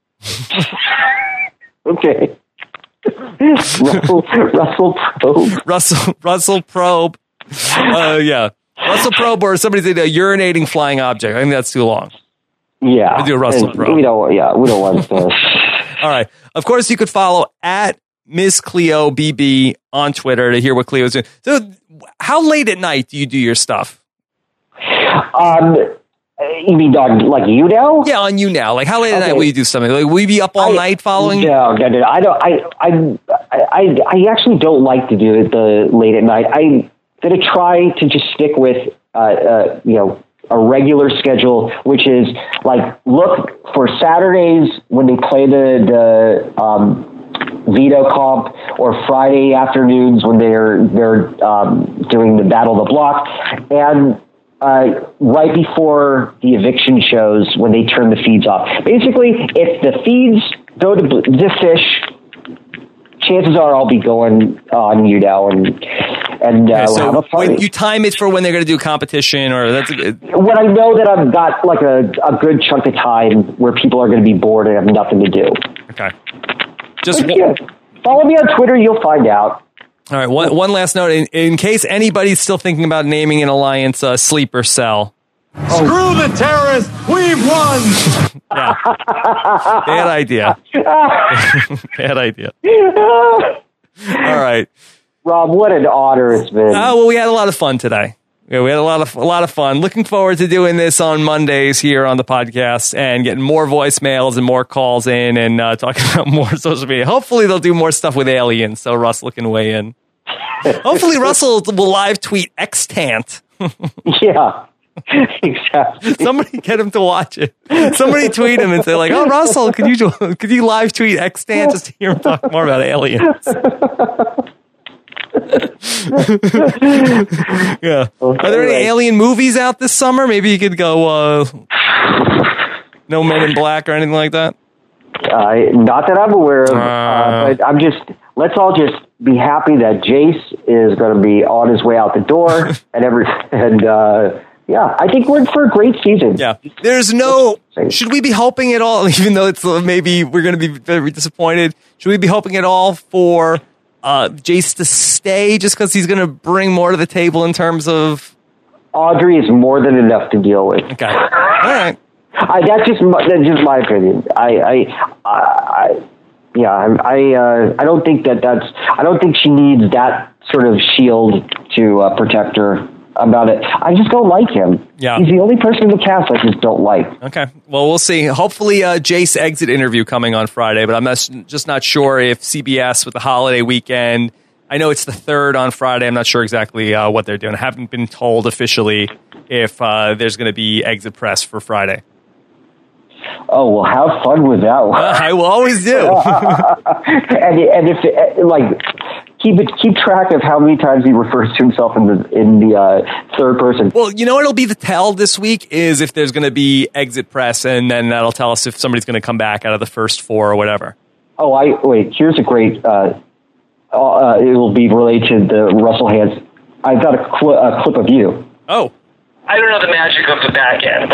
Okay. Russell Probe. Russell Probe. Yeah. Russell Probe, or somebody said a urinating flying object. I think that's too long. Yeah. We do Russell Probe. We don't want to. All right. Of course, you could follow at Miss Cleo BB on Twitter to hear what Cleo's doing. So, how late at night do you do your stuff? You mean on like you now? Yeah, on you now. Like, how late at night will you do something? Like, will you be up all night following? No. I don't. I actually don't like to do it the late at night. I'm gonna try to just stick with a regular schedule, which is like look for Saturdays when they play the veto comp, or Friday afternoons when they're doing the Battle of the Block, and right before the eviction shows when they turn the feeds off. Basically, if the feeds go to the fish, chances are I'll be going on you now and so have a party. When you time it for when they're going to do competition, or that's when I know that I've got like a good chunk of time where people are going to be bored and have nothing to do. Okay. Follow me on Twitter, you'll find out. All right. One last note, in case anybody's still thinking about naming an alliance Sleeper Cell. Screw the terrorists! We've won! Yeah. Bad idea. Bad idea. All right. Rob, what an honor it's been. Oh, well, we had a lot of fun today. Yeah, we had a lot of fun. Looking forward to doing this on Mondays here on the podcast and getting more voicemails and more calls in and talking about more social media. Hopefully they'll do more stuff with aliens, so Russell can weigh in. Hopefully Russell will live tweet extant. Yeah. Exactly. Somebody get him to watch it. Somebody tweet him and say like, "Oh, Russell, could you live tweet extant just to hear him talk more about aliens?" Yeah. Are there any alien movies out this summer? Maybe you could go No Men in Black or anything like that? Not that I'm aware of. But let's all just be happy that Jace is going to be on his way out the door yeah, I think we're in for a great season. Yeah. Should we be hoping at all, even though it's maybe we're going to be very disappointed, should we be hoping at all for Jace to stay just because he's going to bring more to the table in terms of... Audrey is more than enough to deal with. Okay. All right. That's just my opinion. I don't think I don't think she needs that sort of shield to protect her about it. I just don't like him. Yeah. He's the only person in the cast I just don't like. Okay. Well, we'll see. Hopefully, Jace exit interview coming on Friday, but I'm just not sure if CBS with the holiday weekend I know it's the 3rd on Friday. I'm not sure exactly what they're doing. I haven't been told officially if there's going to be exit press for Friday. Oh, well, have fun with that one. I will always do. and if keep track of how many times he refers to himself in the third person. Well, you know what'll be the tell this week is if there's going to be exit press, and then that'll tell us if somebody's going to come back out of the first 4 or whatever. Oh, here's a great. It will be related to the Russell Hands. I've got a clip of you. Oh. I don't know the magic of the back end.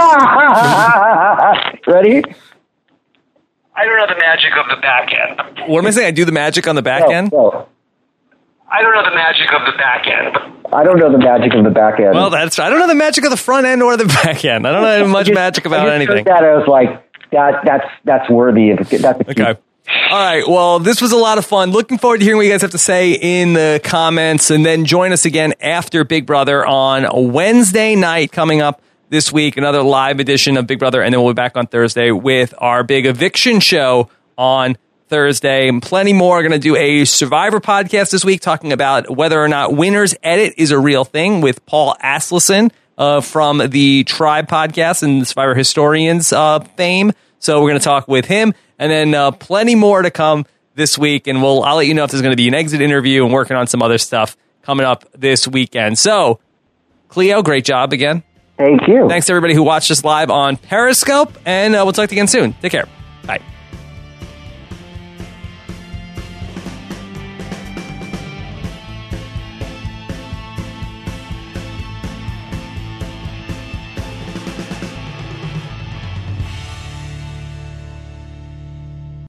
Ready? I don't know the magic of the back end. What am I saying? I do the magic on the back end? No. I don't know the magic of the back end. I don't know the magic of the back end. Well, I don't know the magic of the front end or the back end. I don't know much magic about anything. That I was like, that's worthy. That's okay. All right. Well, this was a lot of fun. Looking forward to hearing what you guys have to say in the comments, and then join us again after Big Brother on Wednesday night coming up this week. Another live edition of Big Brother, and then we'll be back on Thursday with our big eviction show on Thursday. And plenty more. We're going to do a Survivor podcast this week talking about whether or not Winner's Edit is a real thing with Paul Asleson from the Tribe podcast and the Survivor Historians fame. So we're going to talk with him. And then plenty more to come this week. And I'll let you know if there's going to be an exit interview and working on some other stuff coming up this weekend. So, Cleo, great job again. Thank you. Thanks to everybody who watched us live on Periscope. And we'll talk to you again soon. Take care. Bye.